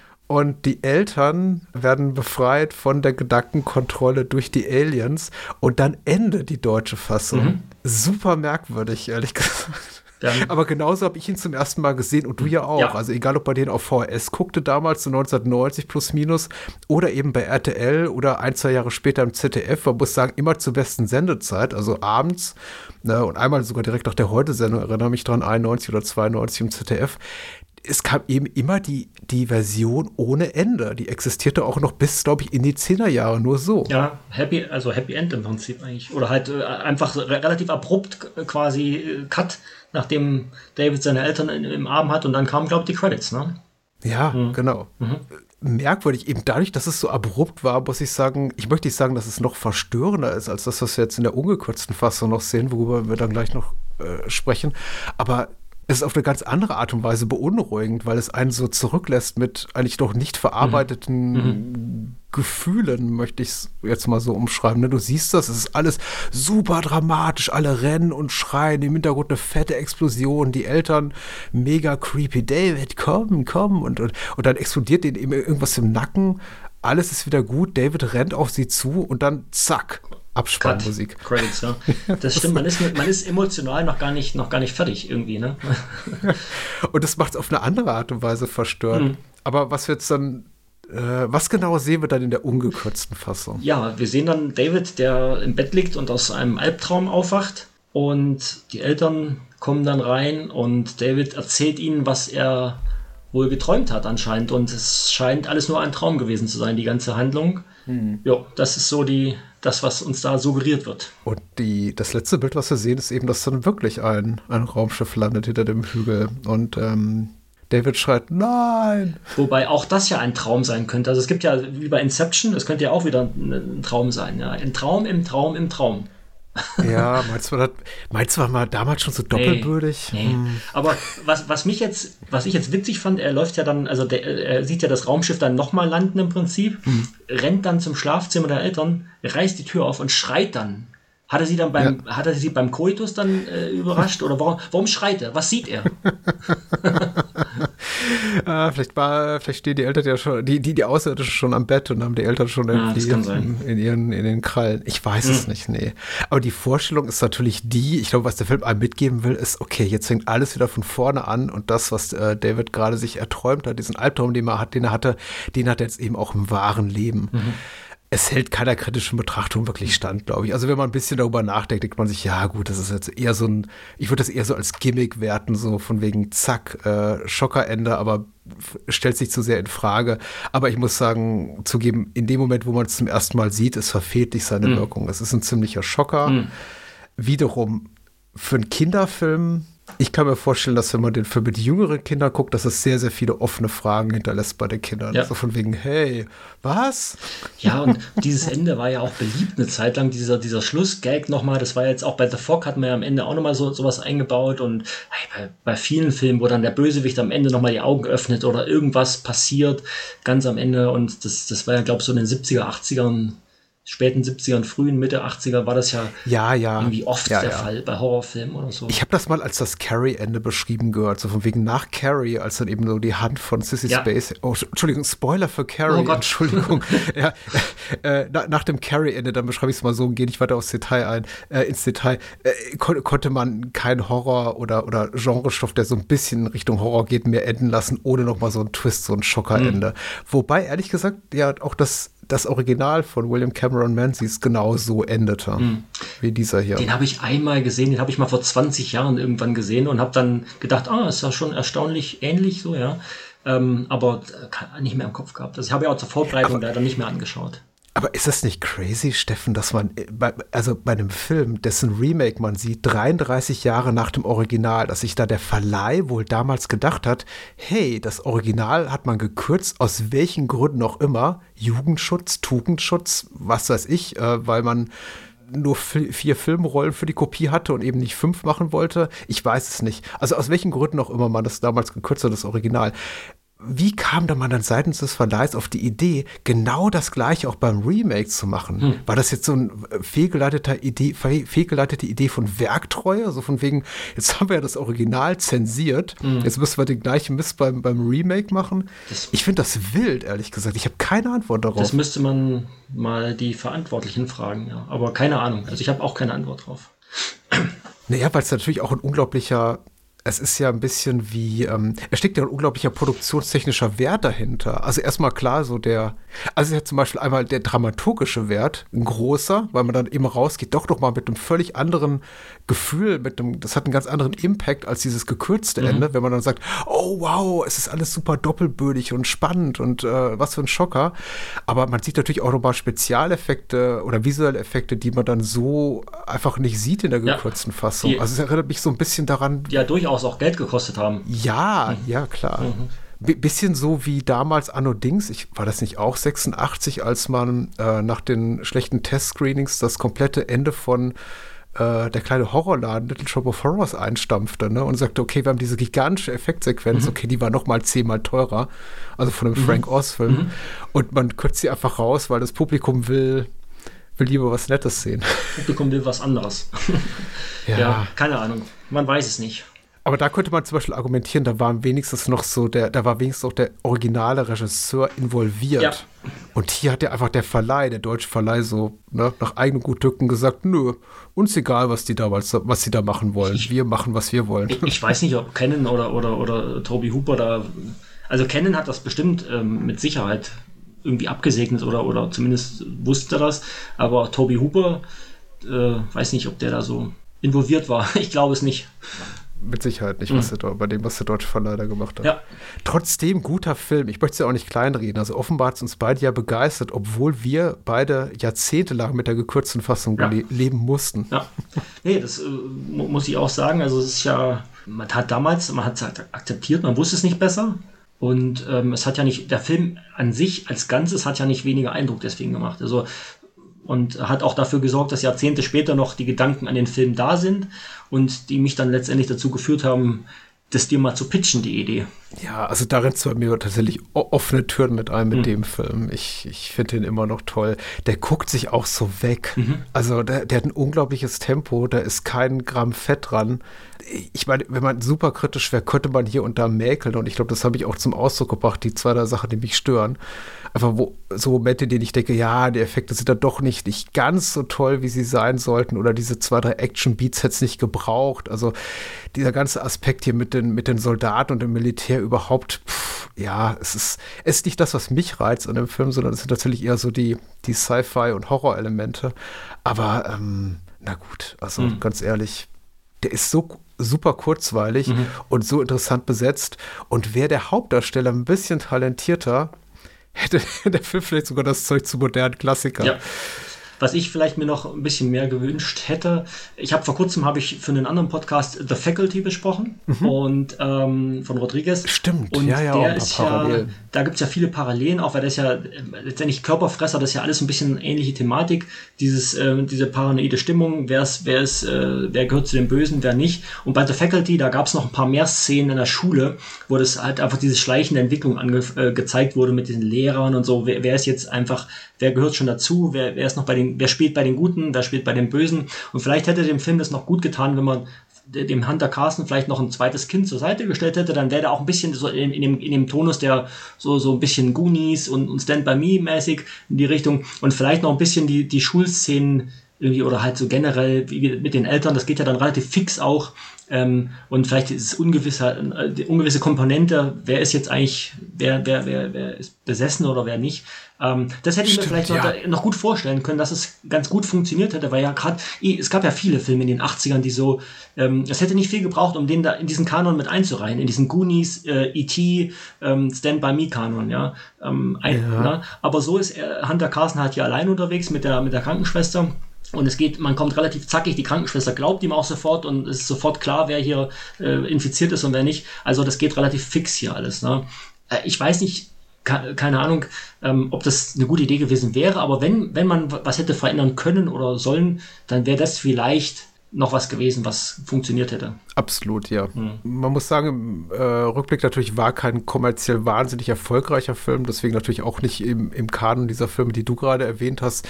Und die Eltern werden befreit von der Gedankenkontrolle durch die Aliens. Und dann endet die deutsche Fassung. Mhm. Super merkwürdig, ehrlich gesagt. Dann aber genauso habe ich ihn zum ersten Mal gesehen und du ja auch. Ja. Also egal, ob bei denen auf V H S guckte damals, so neunzehnhundertneunzig plus minus, oder eben bei R T L oder ein, zwei Jahre später im Z D F. Man muss sagen, immer zur besten Sendezeit, also abends. Ne, und einmal sogar direkt nach der Heute-Sendung, erinnere mich dran, einundneunzig oder zweiundneunzig im Z D F. Es kam eben immer die, die Version ohne Ende. Die existierte auch noch bis, glaube ich, in die Zehnerjahre, nur so. Ja, Happy, also Happy End im Prinzip eigentlich. Oder halt äh, einfach re- relativ abrupt quasi äh, Cut, nachdem David seine Eltern in, im Arm hat und dann kamen, glaube ich, die Credits, ne? Ja, mhm. genau. Mhm. Merkwürdig, eben dadurch, dass es so abrupt war, muss ich sagen, ich möchte nicht sagen, dass es noch verstörender ist, als das, was wir jetzt in der ungekürzten Fassung noch sehen, worüber wir dann gleich noch äh, sprechen. Aber es ist auf eine ganz andere Art und Weise beunruhigend, weil es einen so zurücklässt mit eigentlich noch nicht verarbeiteten mhm. Gefühlen, möchte ich es jetzt mal so umschreiben. Du siehst das, es ist alles super dramatisch, alle rennen und schreien, im Hintergrund eine fette Explosion, die Eltern mega creepy, David, komm, komm, und, und, und dann explodiert denen eben irgendwas im Nacken, alles ist wieder gut, David rennt auf sie zu und dann zack, Abspannmusik. Credits, ja. Das stimmt, man ist, man ist emotional noch gar nicht, noch gar nicht fertig irgendwie, ne? Und das macht es auf eine andere Art und Weise verstört. Mhm. Aber was wir jetzt dann, äh, was genau sehen wir dann in der ungekürzten Fassung? Ja, wir sehen dann David, der im Bett liegt und aus einem Albtraum aufwacht und die Eltern kommen dann rein und David erzählt ihnen, was er wohl geträumt hat anscheinend und es scheint alles nur ein Traum gewesen zu sein, die ganze Handlung. Mhm. Ja, das ist so die das, was uns da suggeriert wird. Und die, das letzte Bild, was wir sehen, ist eben, dass dann wirklich ein, ein Raumschiff landet hinter dem Hügel. Und ähm, David schreit, nein! Wobei auch das ja ein Traum sein könnte. Also es gibt ja, wie bei Inception, es könnte ja auch wieder ein, ein Traum sein. Ja? Ein Traum im Traum im Traum. Ja, meinst du, das, meinst du, war mal damals schon so doppelbödig? Nee, nee. Hm. Aber was, was mich jetzt, was ich jetzt witzig fand, er läuft ja dann, also der, er sieht ja das Raumschiff dann nochmal landen im Prinzip, hm. rennt dann zum Schlafzimmer der Eltern, reißt die Tür auf und schreit dann. Hat er sie dann beim, ja. hat er sie beim Koitus dann äh, überrascht? Oder warum, warum schreit er? Was sieht er? ah, vielleicht war, vielleicht stehen die Eltern ja schon, die, die, die Außerirdischen schon am Bett und haben die Eltern schon irgendwie ja, in, in ihren, in den Krallen. Ich weiß hm. es nicht, nee. Aber die Vorstellung ist natürlich die, ich glaube, was der Film einem mitgeben will, ist, okay, jetzt fängt alles wieder von vorne an und das, was äh, David gerade sich erträumt hat, diesen Albtraum, den er, hat, den er hatte, den hat er jetzt eben auch im wahren Leben. Mhm. Es hält keiner kritischen Betrachtung wirklich stand, glaube ich. Also wenn man ein bisschen darüber nachdenkt, denkt man sich, ja gut, das ist jetzt eher so ein, ich würde das eher so als Gimmick werten, so von wegen zack, äh, Schockerende, aber stellt sich zu sehr in Frage. Aber ich muss sagen, zugeben, in dem Moment, wo man es zum ersten Mal sieht, es verfehlt nicht seine mhm. Wirkung. Es ist ein ziemlicher Schocker. Mhm. Wiederum, für einen Kinderfilm, ich kann mir vorstellen, dass wenn man den Film mit jüngeren Kindern guckt, dass es sehr, sehr viele offene Fragen hinterlässt bei den Kindern. Ja. So von wegen, hey, was? Ja, und dieses Ende war ja auch beliebt eine Zeit lang, dieser, dieser Schlussgag nochmal, das war jetzt auch bei The Fog, hatten wir ja am Ende auch nochmal so, sowas eingebaut und hey, bei, bei vielen Filmen, wo dann der Bösewicht am Ende nochmal die Augen öffnet oder irgendwas passiert, ganz am Ende und das, das war ja, glaube ich, so in den siebziger, achtzigern, späten siebzigern, frühen, Mitte achtziger war das ja, ja, ja. irgendwie oft ja, der ja. Fall bei Horrorfilmen oder so. Ich habe das mal als das Carrie-Ende beschrieben gehört, so von wegen nach Carrie, als dann eben so die Hand von Sissy ja. Spacek, oh, Entschuldigung, Spoiler für Carrie, oh Gott. Entschuldigung, ja, äh, nach, nach dem Carrie-Ende, dann beschreibe ich es mal so, gehe nicht weiter aufs Detail ein, äh, ins Detail, äh, kon- konnte man keinen Horror oder, oder Genrestoff, der so ein bisschen in Richtung Horror geht, mehr enden lassen, ohne nochmal so einen Twist, so ein Schockerende. Mhm. Wobei, ehrlich gesagt, ja, auch das das Original von William Cameron Menzies genau so endete, hm. wie dieser hier. Den habe ich einmal gesehen, den habe ich mal vor zwanzig Jahren irgendwann gesehen und habe dann gedacht, ah, ist ja schon erstaunlich ähnlich so, ja. Ähm, aber nicht mehr im Kopf gehabt. Also ich habe ja auch zur Vorbereitung aber leider nicht mehr angeschaut. Aber ist das nicht crazy, Steffen, dass man, bei, also bei einem Film, dessen Remake man sieht, dreiunddreißig Jahre nach dem Original, dass sich da der Verleih wohl damals gedacht hat, hey, das Original hat man gekürzt, aus welchen Gründen auch immer, Jugendschutz, Tugendschutz, was weiß ich, äh, weil man nur f- vier Filmrollen für die Kopie hatte und eben nicht fünf machen wollte. Ich weiß es nicht. Also aus welchen Gründen auch immer man das damals gekürzt hat, das Original. Wie kam da man dann seitens des Verleihs auf die Idee, genau das Gleiche auch beim Remake zu machen? Hm. War das jetzt so eine fehlgeleitete Idee, fehlgeleitete Idee von Werktreue? So von wegen, jetzt haben wir ja das Original zensiert, hm. jetzt müssen wir den gleichen Mist beim, beim Remake machen? Das, ich finde das wild, ehrlich gesagt. Ich habe keine Antwort darauf. Das müsste man mal die Verantwortlichen fragen, ja. Aber keine Ahnung. Also ich habe auch keine Antwort drauf. Naja, weil es natürlich auch ein unglaublicher Es ist ja ein bisschen wie, ähm, es steckt ja ein unglaublicher produktionstechnischer Wert dahinter. Also erstmal klar, so der, also ja zum Beispiel einmal der dramaturgische Wert, ein großer, weil man dann eben rausgeht, doch noch mal mit einem völlig anderen Gefühl, mit einem, das hat einen ganz anderen Impact als dieses gekürzte mhm. Ende, wenn man dann sagt, oh wow, es ist alles super doppelbödig und spannend und äh, was für ein Schocker. Aber man sieht natürlich auch noch mal Spezialeffekte oder visuelle Effekte, die man dann so einfach nicht sieht in der gekürzten ja, Fassung. Die, also es erinnert mich so ein bisschen daran. Ja, durchaus auch Geld gekostet haben. Ja, mhm. ja, klar. Mhm. B- bisschen so wie damals Anno Dings, ich, war das nicht auch sechsundachtzig, als man äh, nach den schlechten Test-Screenings das komplette Ende von äh, der kleine Horrorladen Little Shop of Horrors einstampfte, ne? Und sagte, okay, wir haben diese gigantische Effektsequenz, mhm. okay, die war noch mal zehnmal teurer, also von einem mhm. Frank Oz-Film. Mhm. Und man kürzt sie einfach raus, weil das Publikum will will lieber was Nettes sehen. Das Publikum will was anderes. ja. ja, keine Ahnung. Man weiß es nicht. Aber da könnte man zum Beispiel argumentieren, da war wenigstens noch so der, da war wenigstens auch der originale Regisseur involviert. Ja. Und hier hat ja einfach der Verleih, der deutsche Verleih so, ne, nach eigenem Gutdünken gesagt, nö, uns egal, was die damals, was sie da machen wollen. Ich, wir machen, was wir wollen. Ich, ich weiß nicht, ob Cannon oder, oder, oder Toby Hooper da, also Cannon hat das bestimmt ähm, mit Sicherheit irgendwie abgesegnet oder, oder zumindest wusste das, aber Toby Hooper, äh, weiß nicht, ob der da so involviert war. Ich glaube es nicht. Mit Sicherheit nicht, was mhm. der, bei dem, was der deutsche Verleih da gemacht hat. Ja. Trotzdem guter Film. Ich möchte es ja auch nicht kleinreden. Also offenbar hat es uns beide ja begeistert, obwohl wir beide jahrzehntelang mit der gekürzten Fassung ja. le- leben mussten. Ja, nee, das äh, muss ich auch sagen. Also es ist ja, man hat damals, man hat es akzeptiert, man wusste es nicht besser. Und ähm, es hat ja nicht, der Film an sich als Ganzes hat ja nicht weniger Eindruck deswegen gemacht. Also und hat auch dafür gesorgt, dass Jahrzehnte später noch die Gedanken an den Film da sind und die mich dann letztendlich dazu geführt haben, das dir mal zu pitchen, die Idee. Ja, also da rennst du bei mir tatsächlich offene Türen mit ein mit mhm. dem Film. Ich, ich finde den immer noch toll. Der guckt sich auch so weg. Mhm. Also der, der hat ein unglaubliches Tempo, da ist kein Gramm Fett dran. Ich meine, wenn man super kritisch wäre, könnte man hier und da mäkeln und ich glaube, das habe ich auch zum Ausdruck gebracht, die zwei, drei Sachen, die mich stören. Einfach wo, so Momente, in denen ich denke, ja, die Effekte sind dann doch nicht, nicht ganz so toll, wie sie sein sollten oder diese zwei, drei Action-Beats hätte es nicht gebraucht. Also dieser ganze Aspekt hier mit den, mit den Soldaten und dem Militär überhaupt, pff, ja, es ist, es ist nicht das, was mich reizt an dem Film, sondern es sind natürlich eher so die, die Sci-Fi- und Horror-Elemente. Aber, ähm, na gut, also mhm. ganz ehrlich, der ist so super kurzweilig mhm. und so interessant besetzt. Und wäre der Hauptdarsteller ein bisschen talentierter, hätte der Film vielleicht sogar das Zeug zu modernen Klassikern. Ja. Was ich vielleicht mir noch ein bisschen mehr gewünscht hätte, ich habe vor kurzem habe ich für einen anderen Podcast The Faculty besprochen mhm. und ähm, von Rodriguez. Stimmt, und ja, ja, der ist ja, da gibt es ja viele Parallelen, auch weil das ja letztendlich Körperfresser, das ist ja alles ein bisschen ähnliche Thematik, dieses, äh, diese paranoide Stimmung, wer ist, wer ist, äh, wer gehört zu den Bösen, wer nicht. Und bei The Faculty, da gab es noch ein paar mehr Szenen in der Schule, wo das halt einfach diese schleichende Entwicklung ange- äh, gezeigt wurde mit diesen Lehrern und so, wer, wer ist jetzt einfach, wer gehört schon dazu, wer, wer ist noch bei den, wer spielt bei den Guten, wer spielt bei den Bösen. Und vielleicht hätte dem Film das noch gut getan, wenn man dem Hunter Carson vielleicht noch ein zweites Kind zur Seite gestellt hätte, dann wäre der auch ein bisschen so in, in, dem, in dem Tonus der so, so ein bisschen Goonies und, und Stand By Me mäßig in die Richtung und vielleicht noch ein bisschen die, die Schulszenen irgendwie oder halt so generell wie mit den Eltern, das geht ja dann relativ fix auch. Ähm, und vielleicht ist es ungewisse, die ungewisse Komponente, wer ist jetzt eigentlich, wer, wer, wer, wer ist besessen oder wer nicht. Ähm, das hätte ich Stimmt, mir vielleicht ja. noch, noch gut vorstellen können, dass es ganz gut funktioniert hätte, weil ja gerade, es gab ja viele Filme in den achtzigern, die so, ähm, es hätte nicht viel gebraucht, um den da in diesen Kanon mit einzureihen, in diesen Goonies, äh, E T, ähm, Stand By Me Kanon, ja. Ähm, ein, Ja. ne? Aber so ist er, Hunter Carson halt hier allein unterwegs mit der, mit der Krankenschwester. Und es geht, man kommt relativ zackig, die Krankenschwester glaubt ihm auch sofort und es ist sofort klar, wer hier äh, infiziert ist und wer nicht. Also das geht relativ fix hier alles. Ne? Äh, ich weiß nicht, ke- keine Ahnung, ähm, ob das eine gute Idee gewesen wäre, aber wenn, wenn man was hätte verändern können oder sollen, dann wäre das vielleicht noch was gewesen, was funktioniert hätte. Absolut, ja. Mhm. Man muss sagen, im äh, Rückblick natürlich war kein kommerziell wahnsinnig erfolgreicher Film, deswegen natürlich auch nicht im, im Kanon dieser Filme, die du gerade erwähnt hast.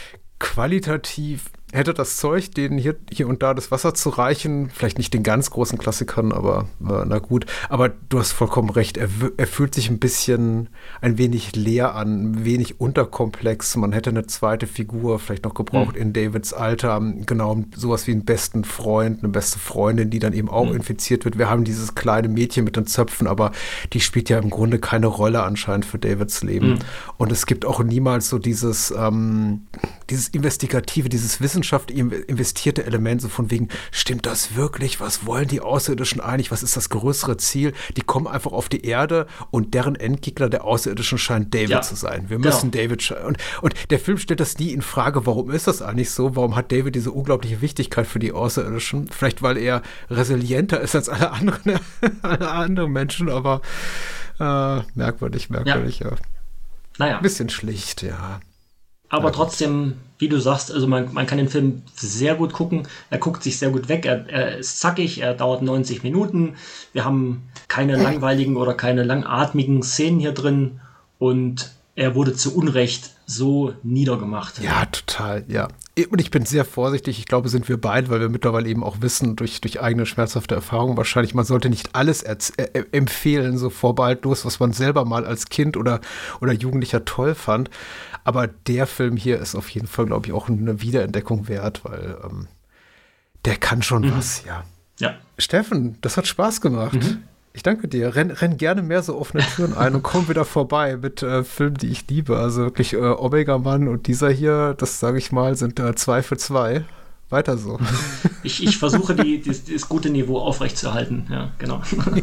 Qualitativ hätte das Zeug, denen hier, hier und da das Wasser zu reichen, vielleicht nicht den ganz großen Klassikern, aber äh, na gut. Aber du hast vollkommen recht, er, er fühlt sich ein bisschen, ein wenig leer an, ein wenig unterkomplex. Man hätte eine zweite Figur vielleicht noch gebraucht mhm. in Davids Alter, genau sowas wie einen besten Freund, eine beste Freundin, die dann eben auch mhm. infiziert wird. Wir haben dieses kleine Mädchen mit den Zöpfen, aber die spielt ja im Grunde keine Rolle anscheinend für Davids Leben. Mhm. Und es gibt auch niemals so dieses, ähm, dieses investigative, dieses wissenschaftliche investierte Element, so von wegen, stimmt das wirklich? Was wollen die Außerirdischen eigentlich? Was ist das größere Ziel? Die kommen einfach auf die Erde und deren Endgegner der Außerirdischen scheint David ja. zu sein. Wir müssen genau. David sche- und, und der Film stellt das nie in Frage, warum ist das eigentlich so? Warum hat David diese unglaubliche Wichtigkeit für die Außerirdischen? Vielleicht, weil er resilienter ist als alle anderen, alle anderen Menschen, aber äh, merkwürdig, merkwürdig, ja. ja. Naja. Ein bisschen schlicht, ja. Aber trotzdem, wie du sagst, also man, man kann den Film sehr gut gucken. Er guckt sich sehr gut weg. Er, er ist zackig, er dauert neunzig Minuten. Wir haben keine langweiligen oder keine langatmigen Szenen hier drin. Und er wurde zu Unrecht so niedergemacht. Ja, total, ja. Und ich bin sehr vorsichtig. Ich glaube, sind wir beide, weil wir mittlerweile eben auch wissen, durch, durch eigene schmerzhafte Erfahrungen wahrscheinlich, man sollte nicht alles erz- äh, empfehlen, so vorbehaltlos, was man selber mal als Kind oder, oder Jugendlicher toll fand. Aber der Film hier ist auf jeden Fall, glaube ich, auch eine Wiederentdeckung wert, weil ähm, der kann schon mhm. was, ja. Ja. Steffen, das hat Spaß gemacht. Mhm. Ich danke dir. Renn, renn gerne mehr so offene Türen ein und komm wieder vorbei mit äh, Filmen, die ich liebe. Also wirklich äh, Omega Mann und dieser hier, das sage ich mal, sind äh, zwei für zwei. Weiter so. Ich, ich versuche, die, die, das gute Niveau aufrechtzuerhalten. Ja, genau.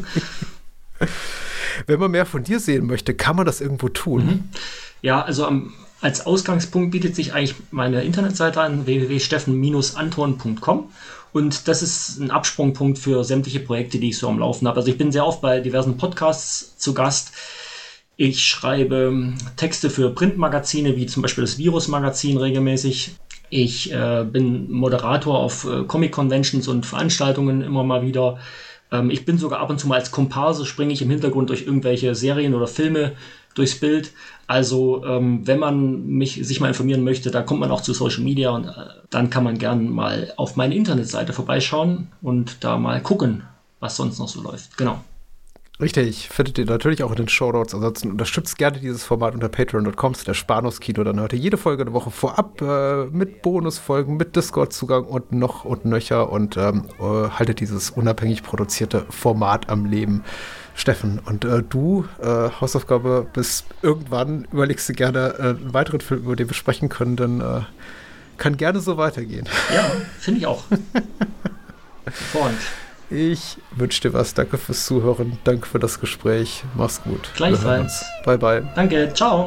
Wenn man mehr von dir sehen möchte, kann man das irgendwo tun? Mhm. Ja, also am, als Ausgangspunkt bietet sich eigentlich meine Internetseite an, w w w punkt steffen Bindestrich anton punkt com. Und das ist ein Absprungpunkt für sämtliche Projekte, die ich so am Laufen habe. Also ich bin sehr oft bei diversen Podcasts zu Gast. Ich schreibe Texte für Printmagazine, wie zum Beispiel das Virus-Magazin regelmäßig. Ich äh, bin Moderator auf äh, Comic-Conventions und Veranstaltungen immer mal wieder. Ähm, ich bin sogar ab und zu mal als Komparse, springe ich im Hintergrund durch irgendwelche Serien oder Filme durchs Bild. Also ähm, wenn man mich sich mal informieren möchte, da kommt man auch zu Social Media und äh, dann kann man gern mal auf meine Internetseite vorbeischauen und da mal gucken, was sonst noch so läuft. Genau. Richtig, findet ihr natürlich auch in den Shownotes. Ansonsten unterstützt gerne dieses Format unter patreon punkt com slash Spanuskino. Dann hört ihr jede Folge eine Woche vorab äh, mit Bonusfolgen, mit Discord-Zugang und noch und nöcher und ähm, äh, haltet dieses unabhängig produzierte Format am Leben. Steffen, und äh, du, äh, Hausaufgabe, bis irgendwann überlegst du gerne äh, einen weiteren Film, über den wir sprechen können, dann äh, kann gerne so weitergehen. Ja, finde ich auch. Hervorragend. Ich wünsche dir was. Danke fürs Zuhören. Danke für das Gespräch. Mach's gut. Gleichfalls. Bye, bye. Danke. Ciao.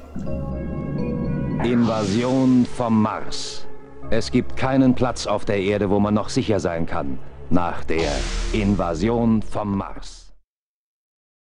Invasion vom Mars. Es gibt keinen Platz auf der Erde, wo man noch sicher sein kann. Nach der Invasion vom Mars.